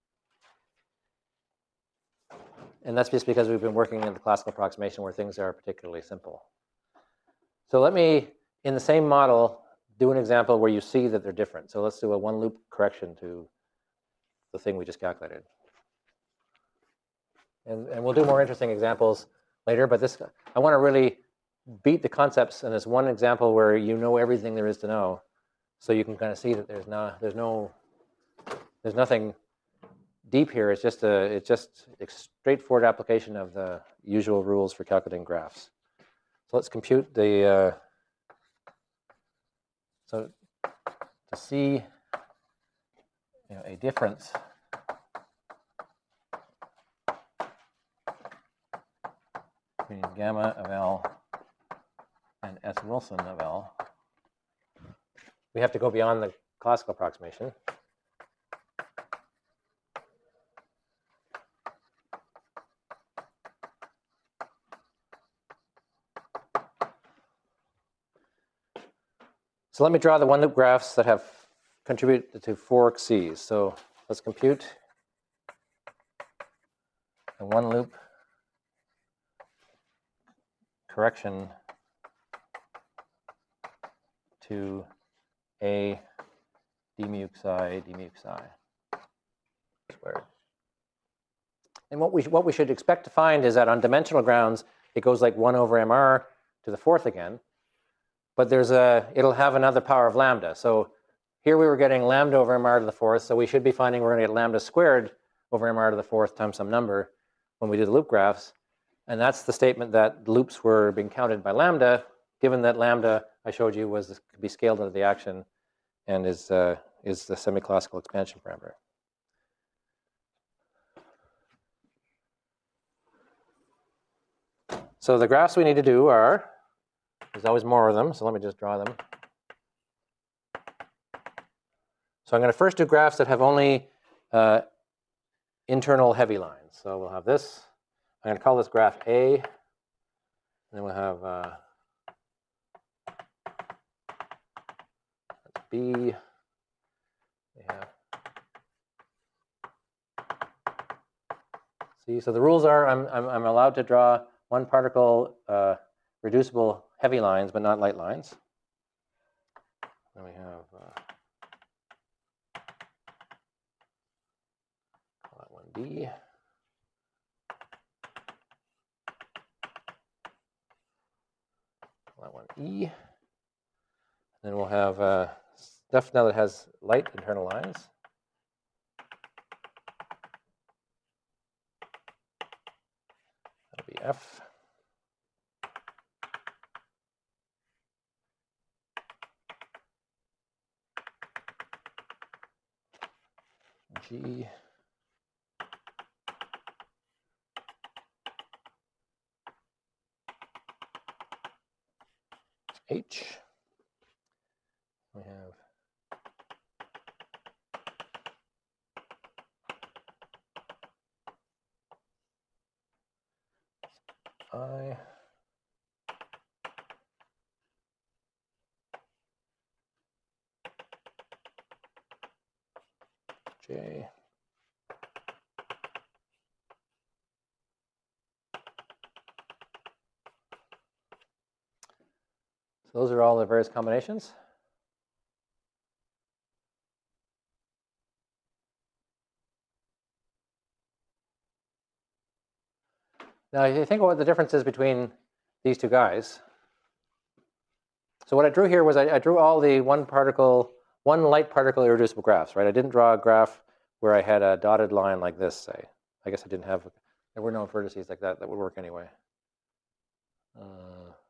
Speaker 1: And that's just because we've been working in the classical approximation where things are particularly simple. So let me, in the same model, do an example where you see that they're different. So let's do a one loop correction to the thing we just calculated. And, and we'll do more interesting examples later, but this, I want to really beat the concepts in this one example where you know everything there is to know. So you can kind of see that there's not, there's no, there's nothing deep here. It's just a, it's just a straightforward application of the usual rules for calculating graphs. So let's compute the, uh, so to see you know, a difference between gamma of L and S Wilson of L, we have to go beyond the classical approximation. So let me draw the one loop graphs that have contributed to four X's. So let's compute the one loop correction to a d mu psi, d mu psi squared. And what we, what we should expect to find is that on dimensional grounds, it goes like one over mr to the fourth again. But there's a, it'll have another power of lambda. So here we were getting lambda over mr to the fourth, so we should be finding we're going to get lambda squared over mr to the fourth times some number when we do the loop graphs. And that's the statement that loops were being counted by lambda, given that lambda, I showed you, was could be scaled into the action and is, uh, is the semi-classical expansion parameter. So the graphs we need to do are, there's always more of them, so let me just draw them. So I'm going to first do graphs that have only uh, internal heavy lines. So we'll have this. I'm going to call this graph A. And then we'll have uh, B. We have C. So the rules are I'm, I'm, I'm allowed to draw one particle uh, reducible heavy lines, but not light lines. Then we have uh, call that one D. Call that one E. And then we'll have uh, stuff now that has light internal lines. That'll be F. G. H. We have I. J. So those are all the various combinations. Now, if you think about what the difference is between these two guys. So what I drew here was I, I drew all the one particle, one light particle irreducible graphs, right? I didn't draw a graph where I had a dotted line like this, say. I guess I didn't have, there were no vertices like that that would work anyway. Uh,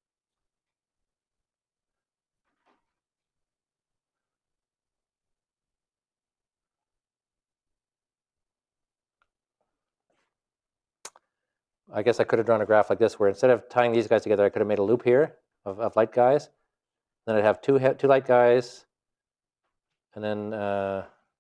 Speaker 1: I guess I could have drawn a graph like this where instead of tying these guys together, I could have made a loop here of, of light guys. Then I'd have two, two light guys, and then uh,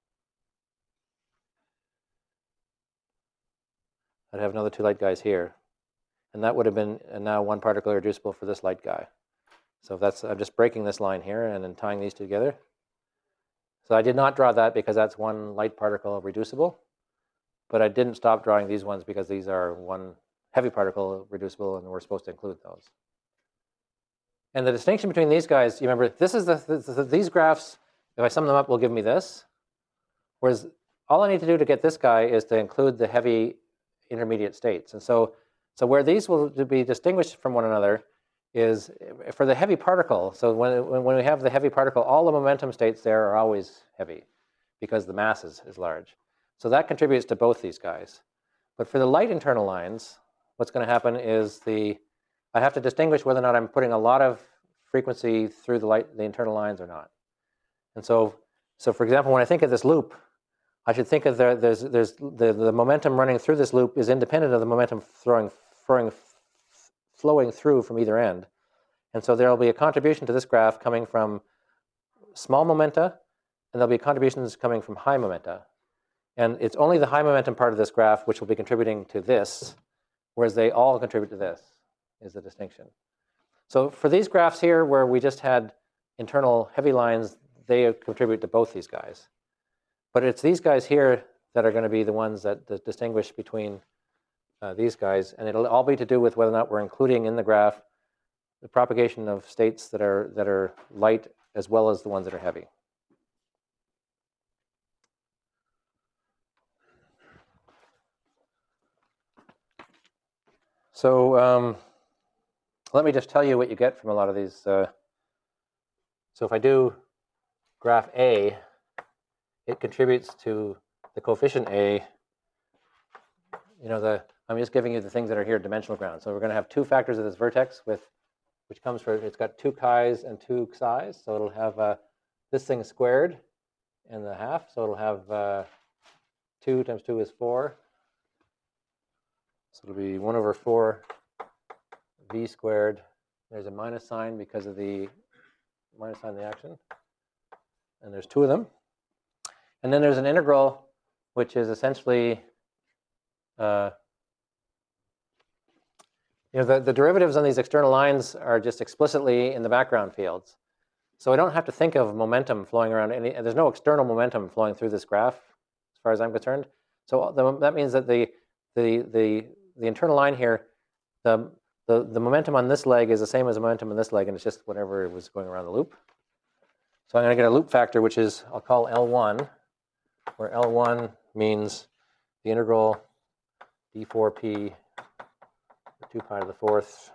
Speaker 1: I'd have another two light guys here. And that would have been uh, now one particle irreducible for this light guy. So that's, I'm just breaking this line here and then tying these two together. So I did not draw that because that's one light particle reducible. But I didn't stop drawing these ones because these are one heavy particle reducible, and we're supposed to include those. And the distinction between these guys, you remember, this is the, the, the these graphs, if I sum them up, will give me this. Whereas all I need to do to get this guy is to include the heavy intermediate states. And so, so where these will be distinguished from one another is for the heavy particle. So when, when we have the heavy particle, all the momentum states there are always heavy because the mass is, is large. So that contributes to both these guys. But for the light internal lines, what's going to happen is the I have to distinguish whether or not I'm putting a lot of frequency through the light, the internal lines or not. And so, so for example, when I think of this loop, I should think of the, there's, there's the, the momentum running through this loop is independent of the momentum throwing, throwing, flowing through from either end. And so there will be a contribution to this graph coming from small momenta, and there'll be contributions coming from high momenta. And it's only the high momentum part of this graph which will be contributing to this, whereas they all contribute to this, is the distinction. So for these graphs here where we just had internal heavy lines, they contribute to both these guys. But it's these guys here that are going to be the ones that, that distinguish between uh, these guys. And it'll all be to do with whether or not we're including in the graph the propagation of states that are, that are light as well as the ones that are heavy. So um, let me just tell you what you get from a lot of these. Uh, so if I do graph A, it contributes to the coefficient A. You know, the I'm just giving you the things that are here, dimensional ground. So we're going to have two factors of this vertex with, which comes from, it's got two chi's and two xi's. So it'll have uh, this thing squared in the half. So it'll have uh, two times two is four. So it'll be one over four v squared. There's a minus sign because of the minus sign of the action. And there's two of them. And then there's an integral, which is essentially, uh, you know, the, the derivatives on these external lines are just explicitly in the background fields. So I don't have to think of momentum flowing around any, there's no external momentum flowing through this graph, as far as I'm concerned. So the, that means that the, the, the, the internal line here, the, the, the momentum on this leg is the same as the momentum on this leg, and it's just whatever was going around the loop. So I'm going to get a loop factor, which is, I'll call L one, where L one means the integral d four p two pi to the fourth.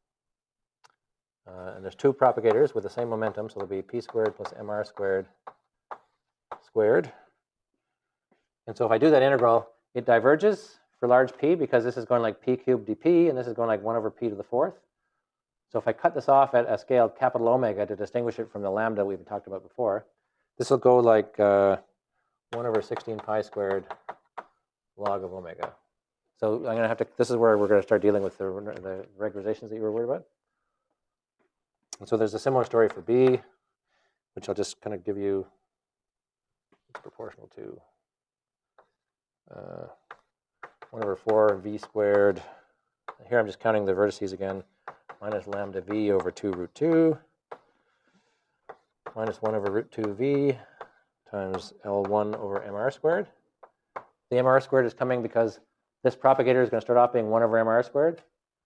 Speaker 1: Uh, and there's two propagators with the same momentum, so there'll be p squared plus mr squared squared. And so if I do that integral, it diverges for large p because this is going like p cubed dp, and this is going like one over p to the fourth. So if I cut this off at a scale capital omega to distinguish it from the lambda we've talked about before, this will go like uh, one over sixteen pi squared log of omega. So I'm going to have to, this is where we're going to start dealing with the, the regularizations that you were worried about. And so there's a similar story for B, which I'll just kind of give you, it's proportional to uh, one over four v squared. Here I'm just counting the vertices again, minus lambda v over two root two, minus one over root two v times L one over mr squared. The mr squared is coming because this propagator is going to start off being one over mr squared.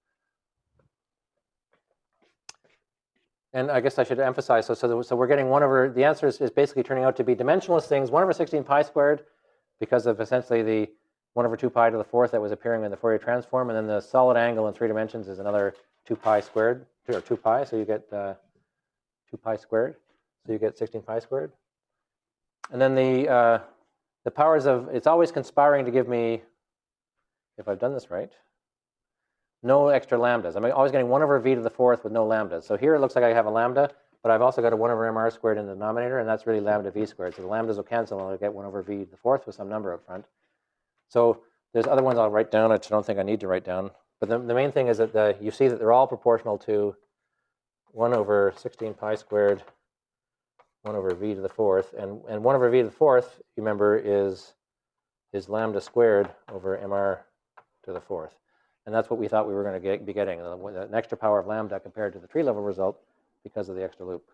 Speaker 1: And I guess I should emphasize, so, so, so we're getting one over, the answer is, is basically turning out to be dimensionless things, one over sixteen pi squared, because of essentially the one over two pi to the fourth that was appearing in the Fourier transform, and then the solid angle in three dimensions is another two pi squared, or two pi, so you get uh, two pi squared, so you get sixteen pi squared. And then the, uh, the powers of, it's always conspiring to give me, if I've done this right, no extra lambdas. I'm always getting one over v to the fourth with no lambdas. So here it looks like I have a lambda, but I've also got a one over mr squared in the denominator, and that's really lambda v squared. So the lambdas will cancel, and I'll get one over v to the fourth with some number up front. So there's other ones I'll write down, which I don't think I need to write down. But the, the main thing is that the, you see that they're all proportional to one over sixteen pi squared, one over v to the fourth. And, and one over v to the fourth, you remember, is, is lambda squared over mr to the fourth. And that's what we thought we were going to get, be getting, an extra power of lambda compared to the tree level result because of the extra loop.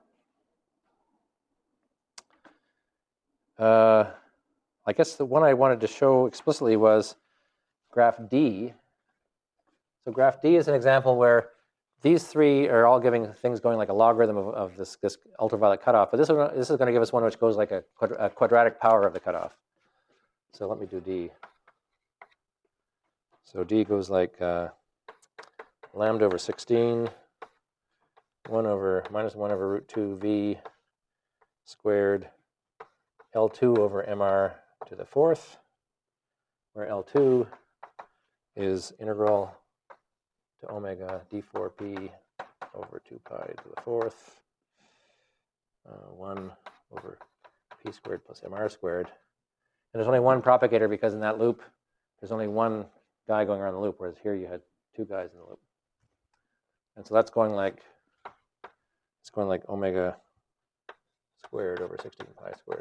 Speaker 1: Uh, I guess the one I wanted to show explicitly was graph D. So graph D is an example where these three are all giving things going like a logarithm of, of this, this ultraviolet cutoff. But this, one, this is going to give us one which goes like a, quad, a quadratic power of the cutoff. So let me do D. So D goes like uh, lambda over sixteen, one over minus one over root two v squared, L two over mr to the fourth, where L two is integral to omega d four p over two pi to the fourth, uh, one over p squared plus mr squared. And there's only one propagator because in that loop, there's only one guy going around the loop, whereas here you had two guys in the loop. And so that's going like, it's going like omega squared over sixteen pi squared,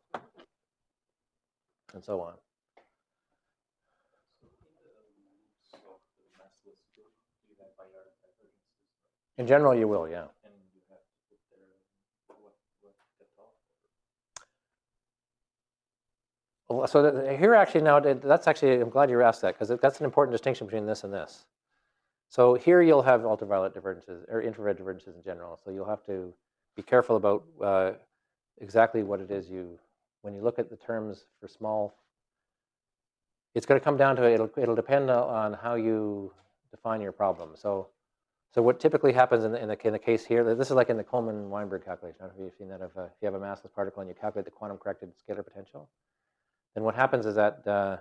Speaker 1: and so on. In general, you will, yeah. So that, here actually now, that's actually, I'm glad you asked that, because that's an important distinction between this and this. So here you'll have ultraviolet divergences, or infrared divergences in general. So you'll have to be careful about uh, exactly what it is you, when you look at the terms for small, it's going to come down to, it'll, it'll depend on how you define your problem. So, so what typically happens in the, in the, in the case here, this is like in the Coleman-Weinberg calculation. I don't know if you've seen that. Of, uh, if you have a massless particle and you calculate the quantum-corrected scalar potential, then what happens is that uh,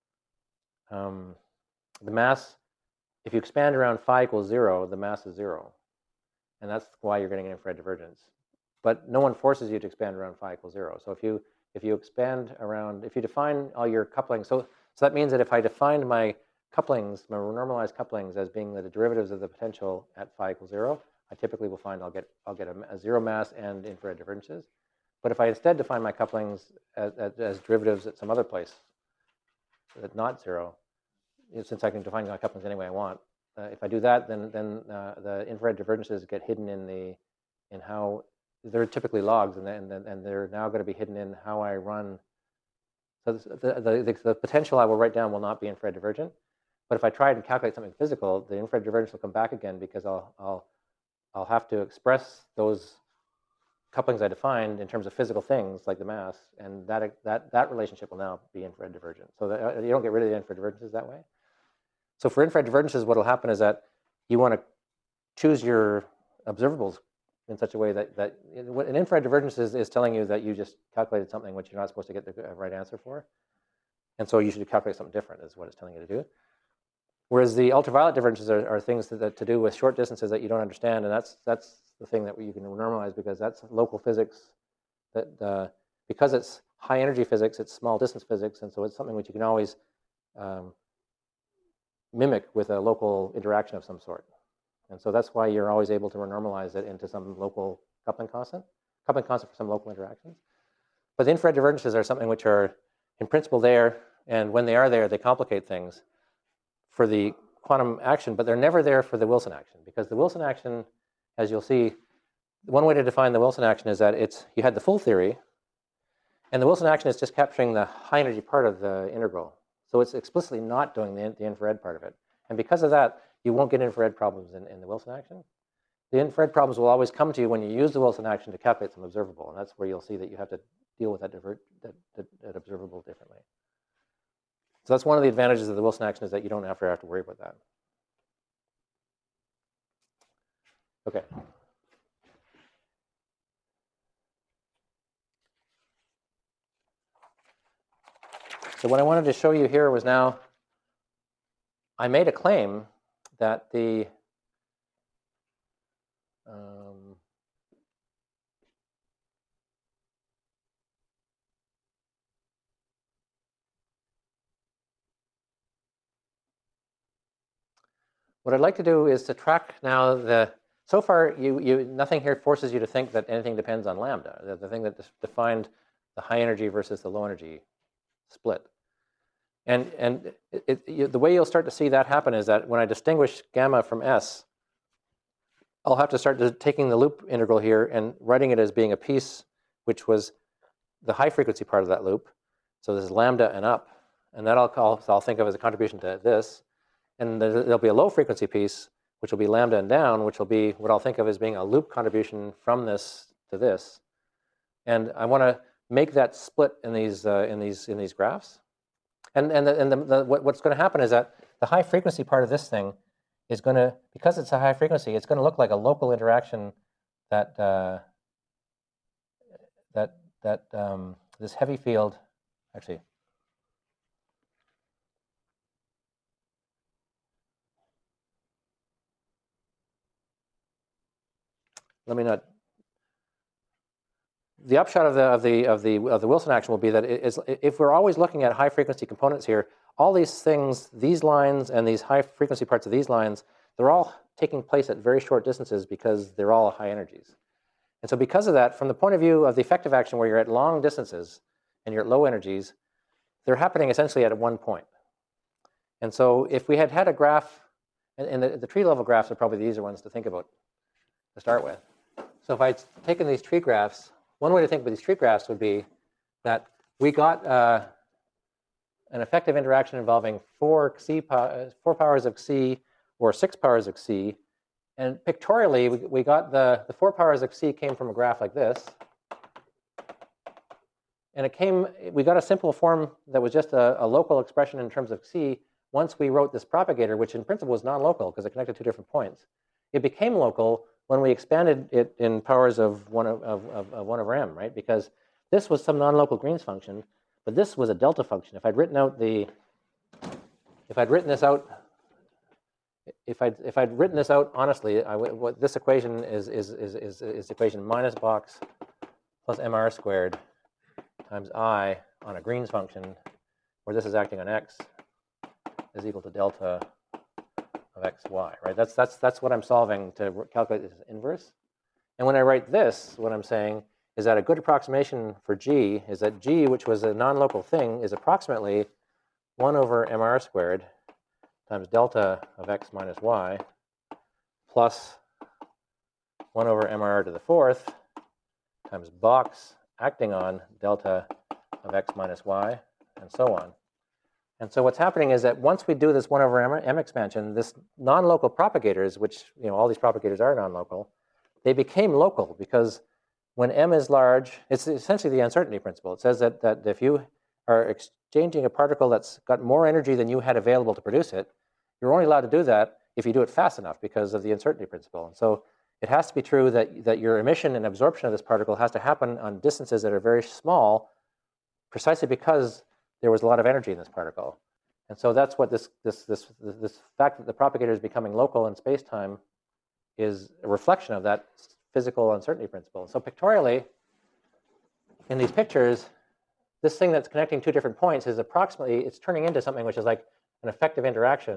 Speaker 1: um, the mass, if you expand around phi equals zero, the mass is zero. And that's why you're getting an infrared divergence. But no one forces you to expand around phi equals zero. So if you if you expand around, if you define all your couplings, so so that means that if I defined my couplings, my normalized couplings, as being the derivatives of the potential at phi equals zero, I typically will find I'll get I'll get a, a zero mass and infrared divergences. But if I instead define my couplings as, as, as derivatives at some other place, that's not zero, since I can define my couplings any way I want, uh, if I do that, then then uh, the infrared divergences get hidden in the in how they're typically logs, and then and, and they're now going to be hidden in how I run. So this, the, the, the the potential I will write down will not be infrared divergent, but if I try to calculate something physical, the infrared divergence will come back again because I'll I'll I'll have to express those couplings I defined in terms of physical things like the mass, and that that that relationship will now be infrared divergent. So that, uh, you don't get rid of the infrared divergences that way. So for infrared divergences, what will happen is that you want to choose your observables in such a way that, that an infrared divergence is, is telling you that you just calculated something which you're not supposed to get the right answer for. And so you should calculate something different is what it's telling you to do. Whereas the ultraviolet divergences are, are things that, that to do with short distances that you don't understand. And that's, that's the thing that you can normalize because that's local physics. That uh, because it's high energy physics, it's small distance physics. And so it's something which you can always um, mimic with a local interaction of some sort. And so that's why you're always able to normalize it into some local coupling constant, coupling constant for some local interactions. But the infrared divergences are something which are in principle there, and when they are there, they complicate things for the quantum action, but they're never there for the Wilson action, because the Wilson action, as you'll see, one way to define the Wilson action is that it's you had the full theory, and the Wilson action is just capturing the high energy part of the integral. So it's explicitly not doing the, the infrared part of it. And because of that, you won't get infrared problems in, in the Wilson action. The infrared problems will always come to you when you use the Wilson action to calculate some observable. And that's where you'll see that you have to deal with that, divert, that, that, that observable differently. So that's one of the advantages of the Wilson action is that you don't ever have to worry about that. OK. So what I wanted to show you here was now I made a claim that the um, what I'd like to do is to track now the, so far you, you, nothing here forces you to think that anything depends on lambda, the, the thing that defined the high energy versus the low energy split. And, and it, it, you, the way you'll start to see that happen is that when I distinguish gamma from S, I'll have to start taking the loop integral here and writing it as being a piece which was the high frequency part of that loop. So this is lambda and up. And that I'll, call, so I'll think of as a contribution to this. And there'll be a low frequency piece, which will be lambda and down, which will be what I'll think of as being a loop contribution from this to this. And I want to make that split in these, uh, in these, in these graphs. And, and, the, and the, the, what, what's going to happen is that the high frequency part of this thing is going to, because it's a high frequency, it's going to look like a local interaction that uh, that that um, this heavy field, actually, let me not. The upshot of the of the of the of the Wilson action will be that it is, if we're always looking at high frequency components here, all these things, these lines and these high frequency parts of these lines, they're all taking place at very short distances because they're all high energies. And so because of that, from the point of view of the effective action where you're at long distances and you're at low energies, they're happening essentially at one point. And so if we had had a graph, and, and the, the tree level graphs are probably the easier ones to think about to start with. So if I'd taken these tree graphs, one way to think about these tree graphs would be that we got uh, an effective interaction involving four, xi, four powers of xi or six powers of xi. And pictorially, we, we got the, the four powers of xi came from a graph like this. And it came, we got a simple form that was just a, a local expression in terms of xi, once we wrote this propagator, which in principle was non-local because it connected two different points, it became local when we expanded it in powers of one of, of, of, of one over m, right? Because this was some non-local Green's function, but this was a delta function. If I'd written out the, if I'd written this out, if I'd if I'd written this out honestly, I would, what this equation is is is is is equation minus box plus mr squared times I on a Green's function, where this is acting on x, is equal to delta of xy, right? That's that's that's what I'm solving to calculate this inverse. And when I write this, what I'm saying is that a good approximation for g is that g, which was a non-local thing, is approximately one over mr squared times delta of x minus y plus one over mr to the fourth times box acting on delta of x minus y, and so on. And so what's happening is that once we do this one over m, m expansion, this non-local propagators, which, you know, all these propagators are non-local, they became local because when m is large, it's essentially the uncertainty principle. It says that, that if you are exchanging a particle that's got more energy than you had available to produce it, you're only allowed to do that if you do it fast enough because of the uncertainty principle. And so it has to be true that, that your emission and absorption of this particle has to happen on distances that are very small, precisely because there was a lot of energy in this particle. And so that's what this, this, this, this fact that the propagator is becoming local in space-time is a reflection of that physical uncertainty principle. So pictorially, in these pictures, this thing that's connecting two different points is approximately, it's turning into something which is like an effective interaction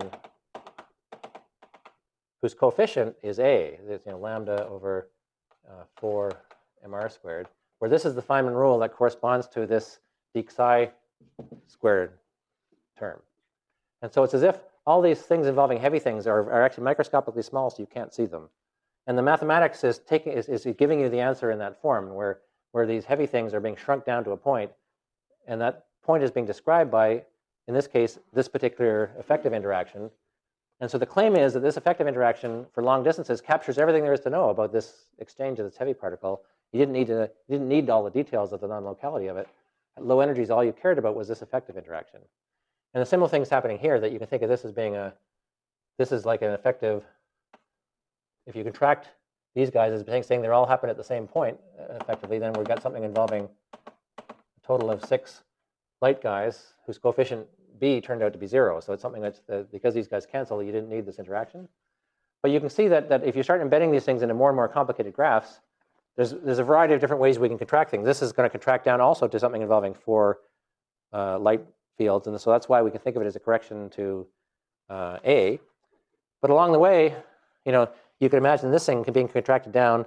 Speaker 1: whose coefficient is a, it's, you know, lambda over uh, four mr squared, where this is the Feynman rule that corresponds to this d psi squared term. And so it's as if all these things involving heavy things are, are actually microscopically small, so you can't see them. And the mathematics is taking is, is giving you the answer in that form, where where these heavy things are being shrunk down to a point, and that point is being described by, in this case, this particular effective interaction. And so the claim is that this effective interaction for long distances captures everything there is to know about this exchange of this heavy particle. You didn't need to you didn't need all the details of the non-locality of it. At low energies, all you cared about was this effective interaction. And the similar thing's happening here, that you can think of this as being a, this is like an effective, if you contract these guys as being, saying they all happen at the same point, uh, effectively, then we've got something involving a total of six light guys whose coefficient B turned out to be zero. So it's something that's, uh, because these guys cancel, you didn't need this interaction. But you can see that, that if you start embedding these things into more and more complicated graphs, there's, there's a variety of different ways we can contract things. This is going to contract down also to something involving four uh, light fields. And so that's why we can think of it as a correction to uh, A. But along the way, you know, you can imagine this thing being contracted down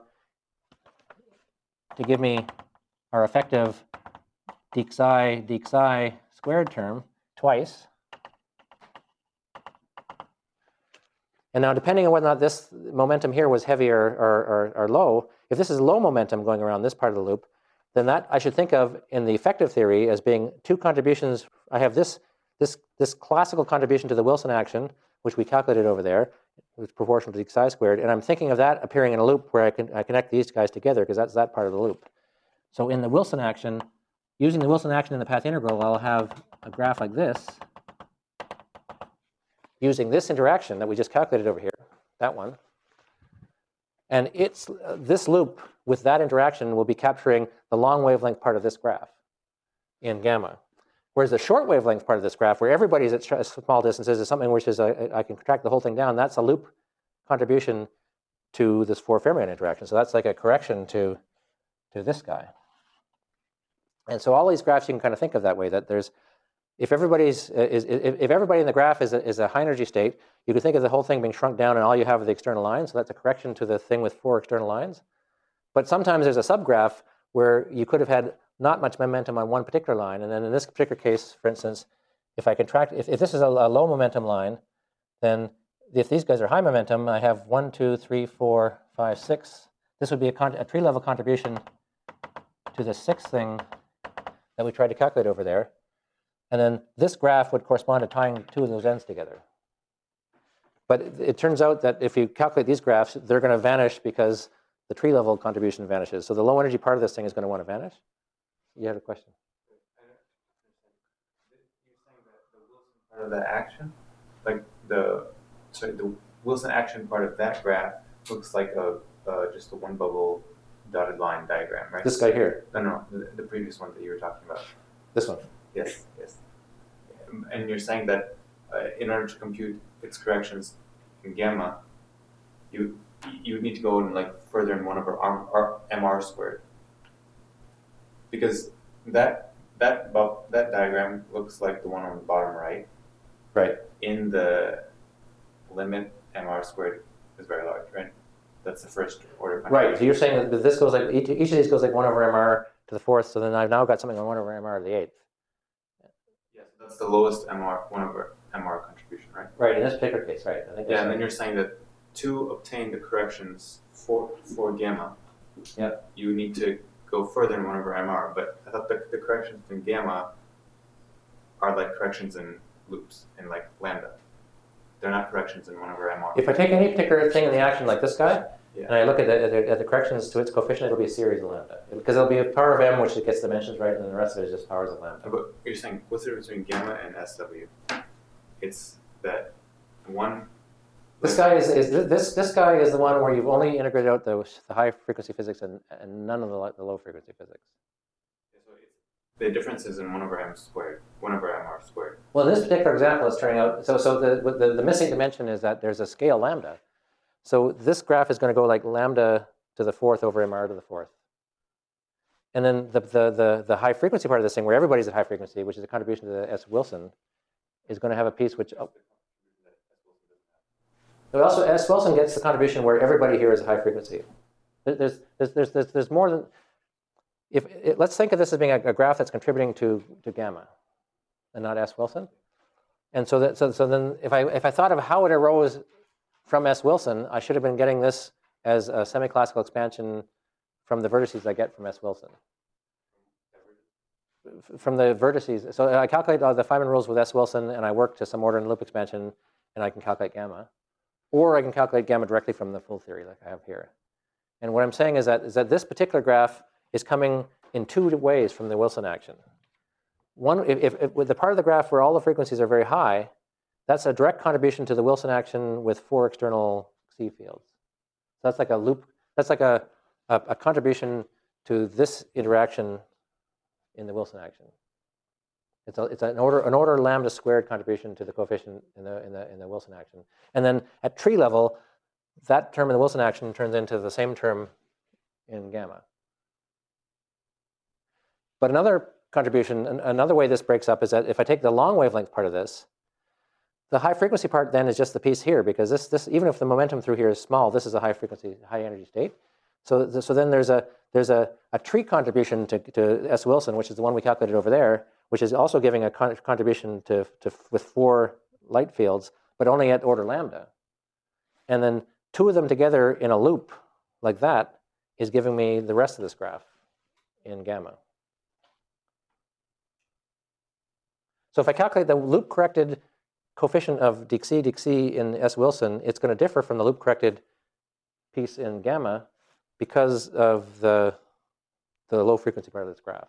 Speaker 1: to give me our effective d psi, d psi squared term twice. And now, depending on whether or not this momentum here was heavy or, or, or, or low, if this is low momentum going around this part of the loop, then that I should think of in the effective theory as being two contributions. I have this, this, this classical contribution to the Wilson action, which we calculated over there, which is proportional to d psi squared, and I'm thinking of that appearing in a loop where I can I connect these guys together because that's that part of the loop. So in the Wilson action, using the Wilson action in the path integral, I'll have a graph like this, using this interaction that we just calculated over here, that one. And it's, uh, this loop with that interaction will be capturing the long wavelength part of this graph in gamma. Whereas the short wavelength part of this graph, where everybody's at small distances, is something which is, a, I can contract the whole thing down. That's a loop contribution to this four fermion interaction. So that's like a correction to, to this guy. And so all these graphs you can kind of think of that way, that there's, if everybody's, is, if, if everybody in the graph is a, is a high energy state, you can think of the whole thing being shrunk down and all you have are the external lines. So that's a correction to the thing with four external lines. But sometimes there's a subgraph where you could have had not much momentum on one particular line. And then in this particular case, for instance, if I contract, if, if this is a, a low momentum line, then if these guys are high momentum, I have one, two, three, four, five, six. This would be a, con a tree level contribution to the sixth thing that we tried to calculate over there. And then this graph would correspond to tying two of those ends together. But it, it turns out that if you calculate these graphs, they're going to vanish because the tree level contribution vanishes. So the low energy part of this thing is going to want to vanish. You had a question?
Speaker 3: You're saying that the Wilson part of the action like the sorry the Wilson action part of that graph looks like a uh, just a one bubble dotted line diagram, right?
Speaker 1: This guy here.
Speaker 3: No, no, the, the previous one that you were talking about.
Speaker 1: This one.
Speaker 3: Yes, yes. And you're saying that uh, in order to compute its corrections in gamma, you you need to go in like further in one over R, R, mr squared, because that that that diagram looks like the one on the bottom right.
Speaker 1: Right.
Speaker 3: In the limit mr squared is very large, right? That's the first order.
Speaker 1: Right. So you're saying that this goes like each, each of these goes like one over mr to the fourth. So then I've now got something on one over mr to the eighth.
Speaker 3: Yes, that's the lowest mr one over mr contribution, right?
Speaker 1: Right. In this particular case, right. I think.
Speaker 3: Yeah, and
Speaker 1: right.
Speaker 3: then you're saying that to obtain the corrections for for gamma,
Speaker 1: yeah,
Speaker 3: you need to go further in one over mr. But I thought the, the corrections in gamma are like corrections in loops in like lambda. They're not corrections in one over mr.
Speaker 1: If I take any particular thing in the action like this guy,
Speaker 3: yeah.
Speaker 1: and I look at the, at the at the corrections to its coefficient, it'll be a series of lambda, because it'll be a power of m which it gets dimensions right, and then the rest of it is just powers of lambda.
Speaker 3: But you're saying what's the difference between gamma and S W? It's that one.
Speaker 1: This guy is, is this this guy is the one where you've only integrated out the, the high frequency physics and, and none of the, the low frequency physics.
Speaker 3: So it's, the difference is in one over m squared, one over mr squared.
Speaker 1: Well, in this particular example, it's turning out so so the, the the missing dimension is that there's a scale lambda. So this graph is going to go like lambda to the fourth over mr to the fourth. And then the the the, the high frequency part of this thing, where everybody's at high frequency, which is a contribution to the S. Wilson, is going to have a piece which. Oh, But also, S. Wilson gets the contribution where everybody here is a high frequency. There's, there's, there's, there's, there's more than, if it, let's think of this as being a, a graph that's contributing to, to gamma and not S. Wilson. And so, that, so, so then if I, if I thought of how it arose from S. Wilson, I should have been getting this as a semi-classical expansion from the vertices I get from S. Wilson. From the vertices. So I calculate all the Feynman rules with S. Wilson, and I work to some order in loop expansion, and I can calculate gamma. Or I can calculate gamma directly from the full theory like I have here. And what I'm saying is that, is that this particular graph is coming in two ways from the Wilson action. One, if, if, if with the part of the graph where all the frequencies are very high, that's a direct contribution to the Wilson action with four external C fields. So that's like a loop, that's like a, a, a contribution to this interaction in the Wilson action. It's, a, it's an order an order lambda squared contribution to the coefficient in the in the in the Wilson action, and then at tree level, that term in the Wilson action turns into the same term in gamma. But another contribution, another way this breaks up is that if I take the long wavelength part of this, the high frequency part then is just the piece here, because this this even if the momentum through here is small, this is a high frequency, high energy state. So so then there's a there's a, a tree contribution to, to S. Wilson, which is the one we calculated over there, which is also giving a con contribution to, to with four light fields, but only at order lambda. And then two of them together in a loop like that is giving me the rest of this graph in gamma. So if I calculate the loop-corrected coefficient of dxc dxc in S. Wilson, it's going to differ from the loop-corrected piece in gamma because of the, the low-frequency part of this graph.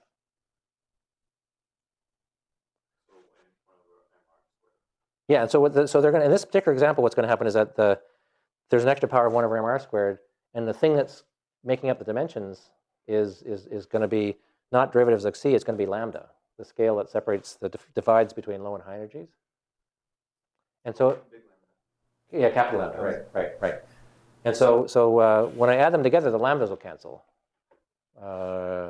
Speaker 1: Yeah, and so what the, so they're going to, in this particular example, what's going to happen is that the there's an extra power of one over mr squared, and the thing that's making up the dimensions is is is going to be not derivatives of c, it's going to be lambda, the scale that separates the divides between low and high energies. And so, yeah, capital lambda, right, right, right. And so so uh, when I add them together, the lambdas will cancel. Uh,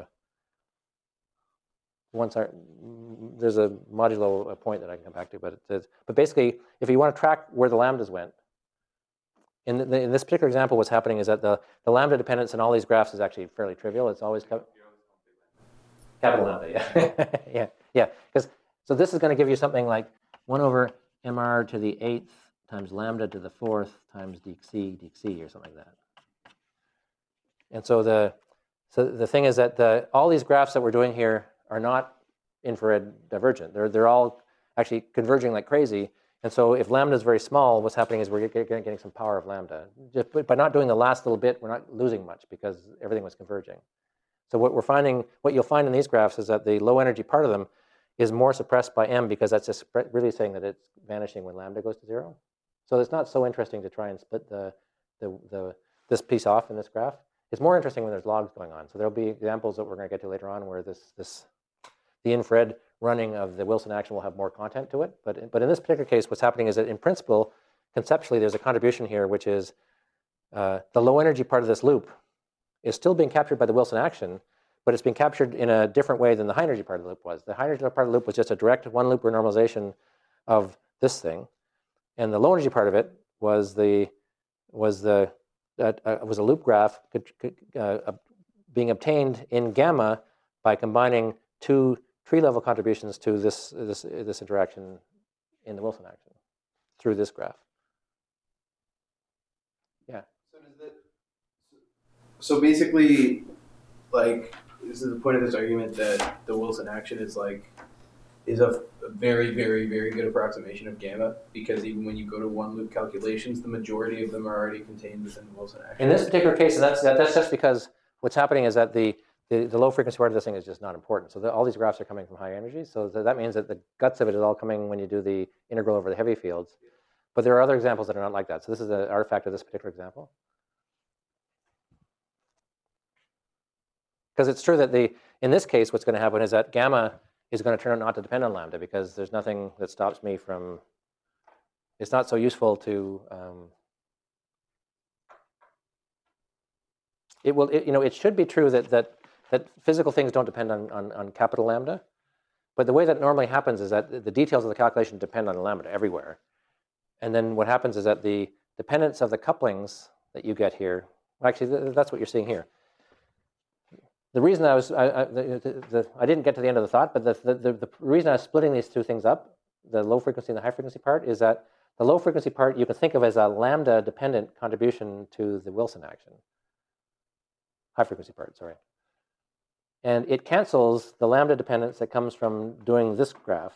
Speaker 1: Once our, there's a modulo a point that I can come back to, but it says, but basically, if you want to track where the lambdas went, in, the, in this particular example, what's happening is that the, the lambda dependence in all these graphs is actually fairly trivial. It's always capital lambda, yeah, yeah, yeah. Because so this is going to give you something like one over mr to the eighth times lambda to the fourth times dxc dxc or something like that. And so the so the thing is that the all these graphs that we're doing here are not infrared divergent. They're, they're all actually converging like crazy. And so if lambda is very small, what's happening is we're getting, getting some power of lambda. Just by not doing the last little bit, we're not losing much because everything was converging. So what we're finding, what you'll find in these graphs is that the low energy part of them is more suppressed by m because that's just really saying that it's vanishing when lambda goes to zero. So it's not so interesting to try and split the, the, the, this piece off in this graph. It's more interesting when there's logs going on. So there'll be examples that we're going to get to later on where this, this, the infrared running of the Wilson action will have more content to it. But, but in this particular case, what's happening is that in principle, conceptually, there's a contribution here, which is uh, the low energy part of this loop is still being captured by the Wilson action, but it's being captured in a different way than the high energy part of the loop was. The high energy part of the loop was just a direct one loop renormalization of this thing. And the low energy part of it was the, was the, uh, uh, was a loop graph uh, being obtained in gamma by combining two tree level contributions to this, this, this interaction in the Wilson action through this graph. Yeah.
Speaker 2: So does that? So basically, like, this is the point of this argument that the Wilson action is like is a, a very, very, very good approximation of gamma, because even when you go to one loop calculations, the majority of them are already contained within the Wilson action.
Speaker 1: In this particular case, and that's that, that's just because what's happening is that the the, the low frequency part of this thing is just not important. So the, all these graphs are coming from high energy. So th that means that the guts of it is all coming when you do the integral over the heavy fields. But there are other examples that are not like that. So this is an artifact of this particular example. Because it's true that the in this case, what's going to happen is that gamma is going to turn out not to depend on lambda, because there's nothing that stops me from. It's not so useful to. Um, it will. It, you know, it should be true that that that physical things don't depend on, on on capital lambda, but the way that normally happens is that the details of the calculation depend on lambda everywhere, and then what happens is that the dependence of the couplings that you get here. Actually, that's what you're seeing here. The reason I was, I, I, the, the, I didn't get to the end of the thought, but the, the, the reason I was splitting these two things up, the low frequency and the high frequency part, is that the low frequency part you can think of as a lambda dependent contribution to the Wilson action. High frequency part, sorry. And it cancels the lambda dependence that comes from doing this graph,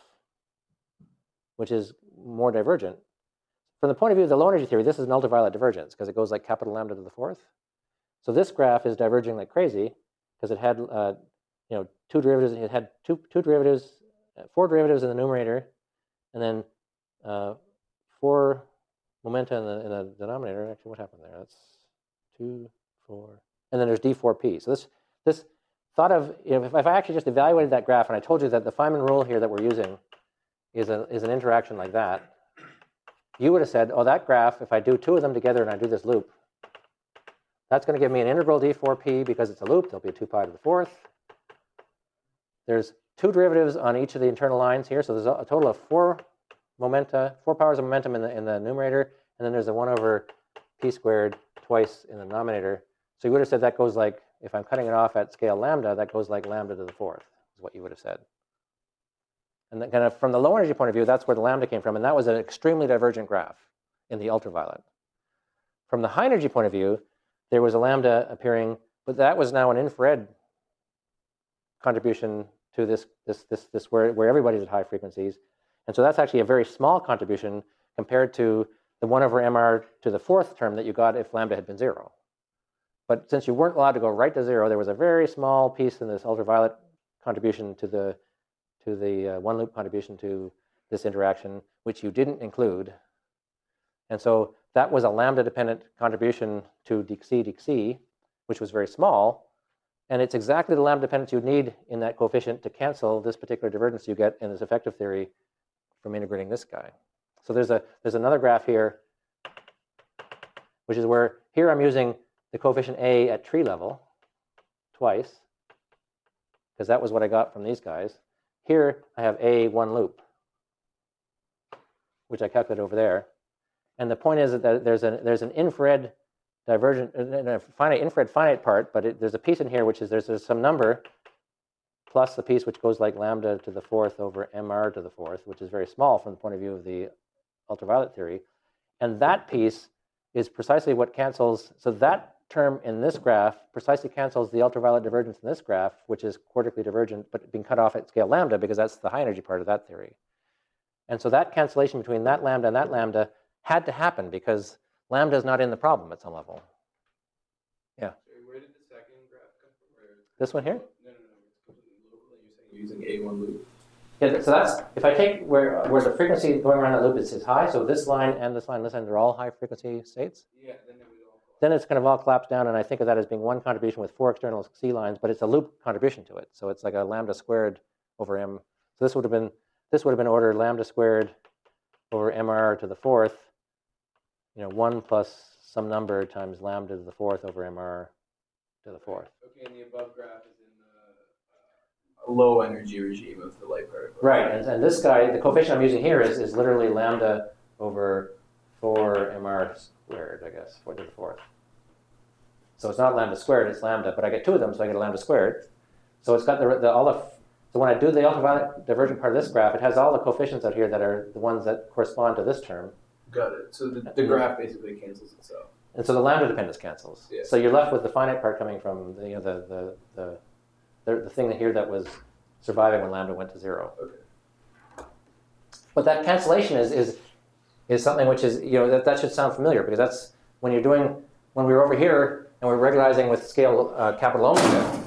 Speaker 1: which is more divergent. From the point of view of the low energy theory, this is an ultraviolet divergence because it goes like capital lambda to the fourth. So this graph is diverging like crazy, because it had, uh, you know, two derivatives. It had two two derivatives, uh, four derivatives in the numerator, and then uh, four momenta in the in the denominator. Actually, what happened there? That's two, four, and then there's d four p. So this this thought of, you know, if, if I actually just evaluated that graph and I told you that the Feynman rule here that we're using is a is an interaction like that, you would have said, oh, that graph. If I do two of them together and I do this loop, that's going to give me an integral d four p because it's a loop. There'll be a two pi to the fourth. There's two derivatives on each of the internal lines here. So there's a total of four momenta, four powers of momentum in the, in the numerator. And then there's a one over p squared twice in the denominator. So you would have said that goes like, if I'm cutting it off at scale lambda, that goes like lambda to the fourth is what you would have said. And then kind of from the low energy point of view, that's where the lambda came from. And that was an extremely divergent graph in the ultraviolet. From the high energy point of view, there was a lambda appearing, but that was now an infrared contribution to this, this, this, this where, where everybody's at high frequencies. And so that's actually a very small contribution compared to the one over mr to the fourth term that you got if lambda had been zero. But since you weren't allowed to go right to zero, there was a very small piece in this ultraviolet contribution to the, to the uh, one loop contribution to this interaction, which you didn't include. And so that was a lambda-dependent contribution to dc dc, which was very small. And it's exactly the lambda dependence you'd need in that coefficient to cancel this particular divergence you get in this effective theory from integrating this guy. So there's, a, there's another graph here, which is where here I'm using the coefficient A at tree level twice, because that was what I got from these guys. Here I have A one loop, which I calculated over there. And the point is that there's an, there's an infrared divergent, a finite infrared finite part, but it, there's a piece in here which is there's, there's some number plus the piece which goes like lambda to the fourth over mr to the fourth, which is very small from the point of view of the ultraviolet theory. And that piece is precisely what cancels. So that term in this graph precisely cancels the ultraviolet divergence in this graph, which is quartically divergent, but being cut off at scale lambda because that's the high energy part of that theory. And so that cancellation between that lambda and that lambda had to happen because lambda is not in the problem at some level. Yeah.
Speaker 2: Sorry, where did the second graph come from? Where
Speaker 1: This one here?
Speaker 2: No, no, no. It's completely local. You're saying you're using A one loop.
Speaker 1: Yeah, so that's, if I take where, where the frequency going around that loop is, is high, so this line and this line, and this line, they're all high frequency states.
Speaker 2: Yeah, then it would all.
Speaker 1: Then it's kind of all collapsed down, and I think of that as being one contribution with four external C lines, but it's a loop contribution to it. So it's like a lambda squared over m. So this would have been, this would have been ordered lambda squared over mr to the fourth, you know, one plus some number times lambda to the fourth over mr to the fourth.
Speaker 2: Okay, and the above graph is in the uh, low energy regime of the light particle.
Speaker 1: Right, and, and this guy, the coefficient I'm using here is, is literally lambda over four mr squared, I guess, four to the fourth. So it's not lambda squared, it's lambda, but I get two of them, so I get a lambda squared. So it's got the, the all the, so when I do the ultraviolet divergent part of this graph, it has all the coefficients out here that are the ones that correspond to this term.
Speaker 2: Got it. So the, the graph basically cancels itself.
Speaker 1: And so the lambda dependence cancels.
Speaker 2: Yeah.
Speaker 1: So you're left with the finite part coming from the, you know, the, the, the, the, the thing here that was surviving when lambda went to zero.
Speaker 2: Okay.
Speaker 1: But that cancellation is, is, is something which is, you know, that, that should sound familiar, because that's when you're doing, when we were over here and we're regularizing with scale uh, capital omega,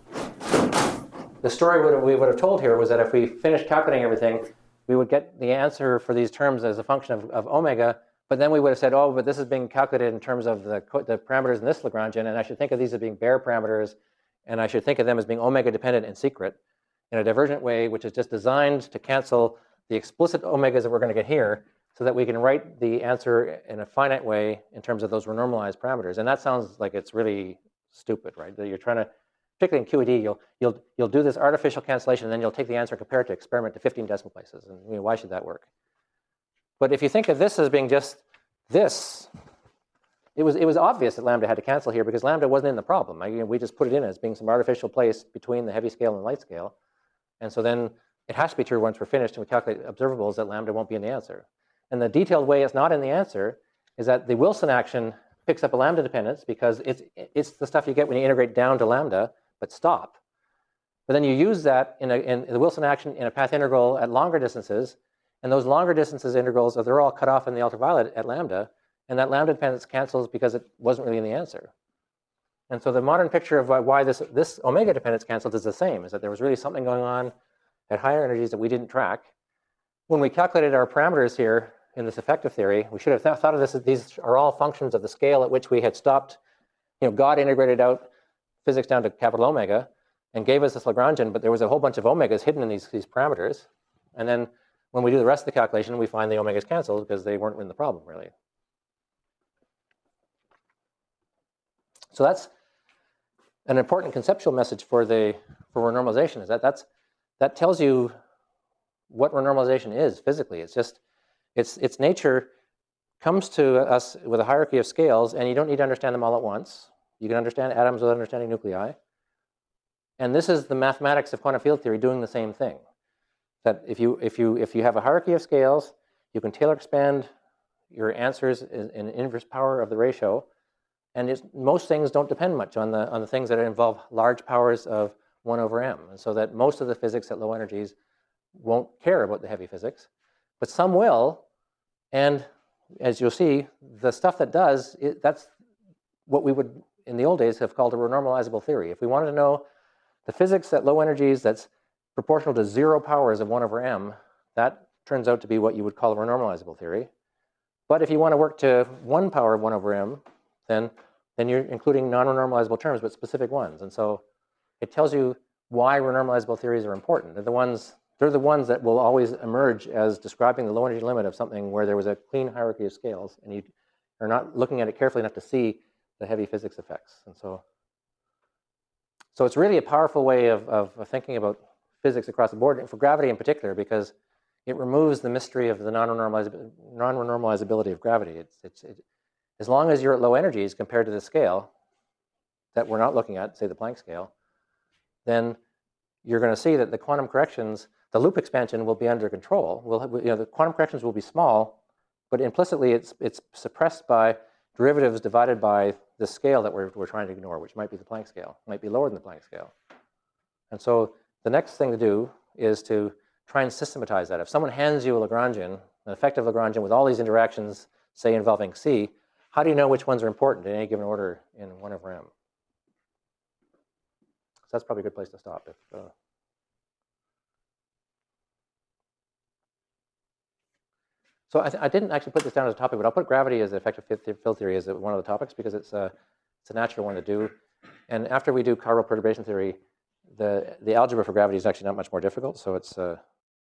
Speaker 1: the story would have, we would have told here was that if we finished calculating everything, we would get the answer for these terms as a function of, of omega, but then we would have said, oh, but this is being calculated in terms of the, the parameters in this Lagrangian, and I should think of these as being bare parameters, and I should think of them as being omega dependent in secret in a divergent way, which is just designed to cancel the explicit omegas that we're going to get here, so that we can write the answer in a finite way in terms of those renormalized parameters. And that sounds like it's really stupid, right? That you're trying to, particularly in Q E D, you'll, you'll, you'll do this artificial cancellation, and then you'll take the answer and compare it to experiment to fifteen decimal places. And you know, why should that work? But if you think of this as being just this, it was, it was obvious that lambda had to cancel here because lambda wasn't in the problem. I, you know, we just put it in as being some artificial place between the heavy scale and light scale. And so then it has to be true once we're finished and we calculate observables that lambda won't be in the answer. And the detailed way it's not in the answer is that the Wilson action picks up a lambda dependence because it's, it's the stuff you get when you integrate down to lambda, but stop. But then you use that in, a, in the Wilson action in a path integral at longer distances, and those longer distances integrals, they're all cut off in the ultraviolet at lambda, and that lambda dependence cancels because it wasn't really in the answer. And so the modern picture of why this, this omega dependence canceled is the same, is that there was really something going on at higher energies that we didn't track. When we calculated our parameters here in this effective theory, we should have th thought of this as these are all functions of the scale at which we had stopped. You know, God integrated out physics down to capital omega and gave us this Lagrangian, but there was a whole bunch of omegas hidden in these, these parameters. And then when we do the rest of the calculation, we find the omegas canceled because they weren't in the problem, really. So that's an important conceptual message for the for renormalization, is that that's, that tells you what renormalization is physically. It's just, it's, its nature comes to us with a hierarchy of scales, and you don't need to understand them all at once. You can understand atoms without understanding nuclei. And this is the mathematics of quantum field theory doing the same thing. That if you, if you, if you have a hierarchy of scales, you can Taylor expand your answers in, in inverse power of the ratio. And it's, most things don't depend much on the, on the things that involve large powers of one over m. And so that most of the physics at low energies won't care about the heavy physics. But some will. And as you'll see, the stuff that does, it, that's what we would, in the old days, have called a renormalizable theory. If we wanted to know the physics at low energies that's proportional to zero powers of one over m, that turns out to be what you would call a renormalizable theory. But if you want to work to one power of one over m, then, then you're including non-renormalizable terms, but specific ones. And so it tells you why renormalizable theories are important. They're the ones, they're the ones that will always emerge as describing the low energy limit of something where there was a clean hierarchy of scales, and you are not looking at it carefully enough to see the heavy physics effects. And so, so it's really a powerful way of, of, of thinking about physics across the board, and for gravity in particular, because it removes the mystery of the non-renormalizability non-renormalizability of gravity. It's, it's, it, as long as you're at low energies compared to the scale that we're not looking at, say the Planck scale, then you're going to see that the quantum corrections, the loop expansion will be under control. We'll, you know, the quantum corrections will be small, but implicitly it's, it's suppressed by derivatives divided by the scale that we're, we're trying to ignore, which might be the Planck scale, might be lower than the Planck scale. And so the next thing to do is to try and systematize that. If someone hands you a Lagrangian, an effective Lagrangian with all these interactions, say involving C, how do you know which ones are important in any given order in one over m? So that's probably a good place to stop. If, uh, So I, th- I didn't actually put this down as a topic, but I'll put gravity as effective field theory as one of the topics because it's a, it's a natural one to do. And after we do chiral perturbation theory, the, the algebra for gravity is actually not much more difficult. So it's, uh,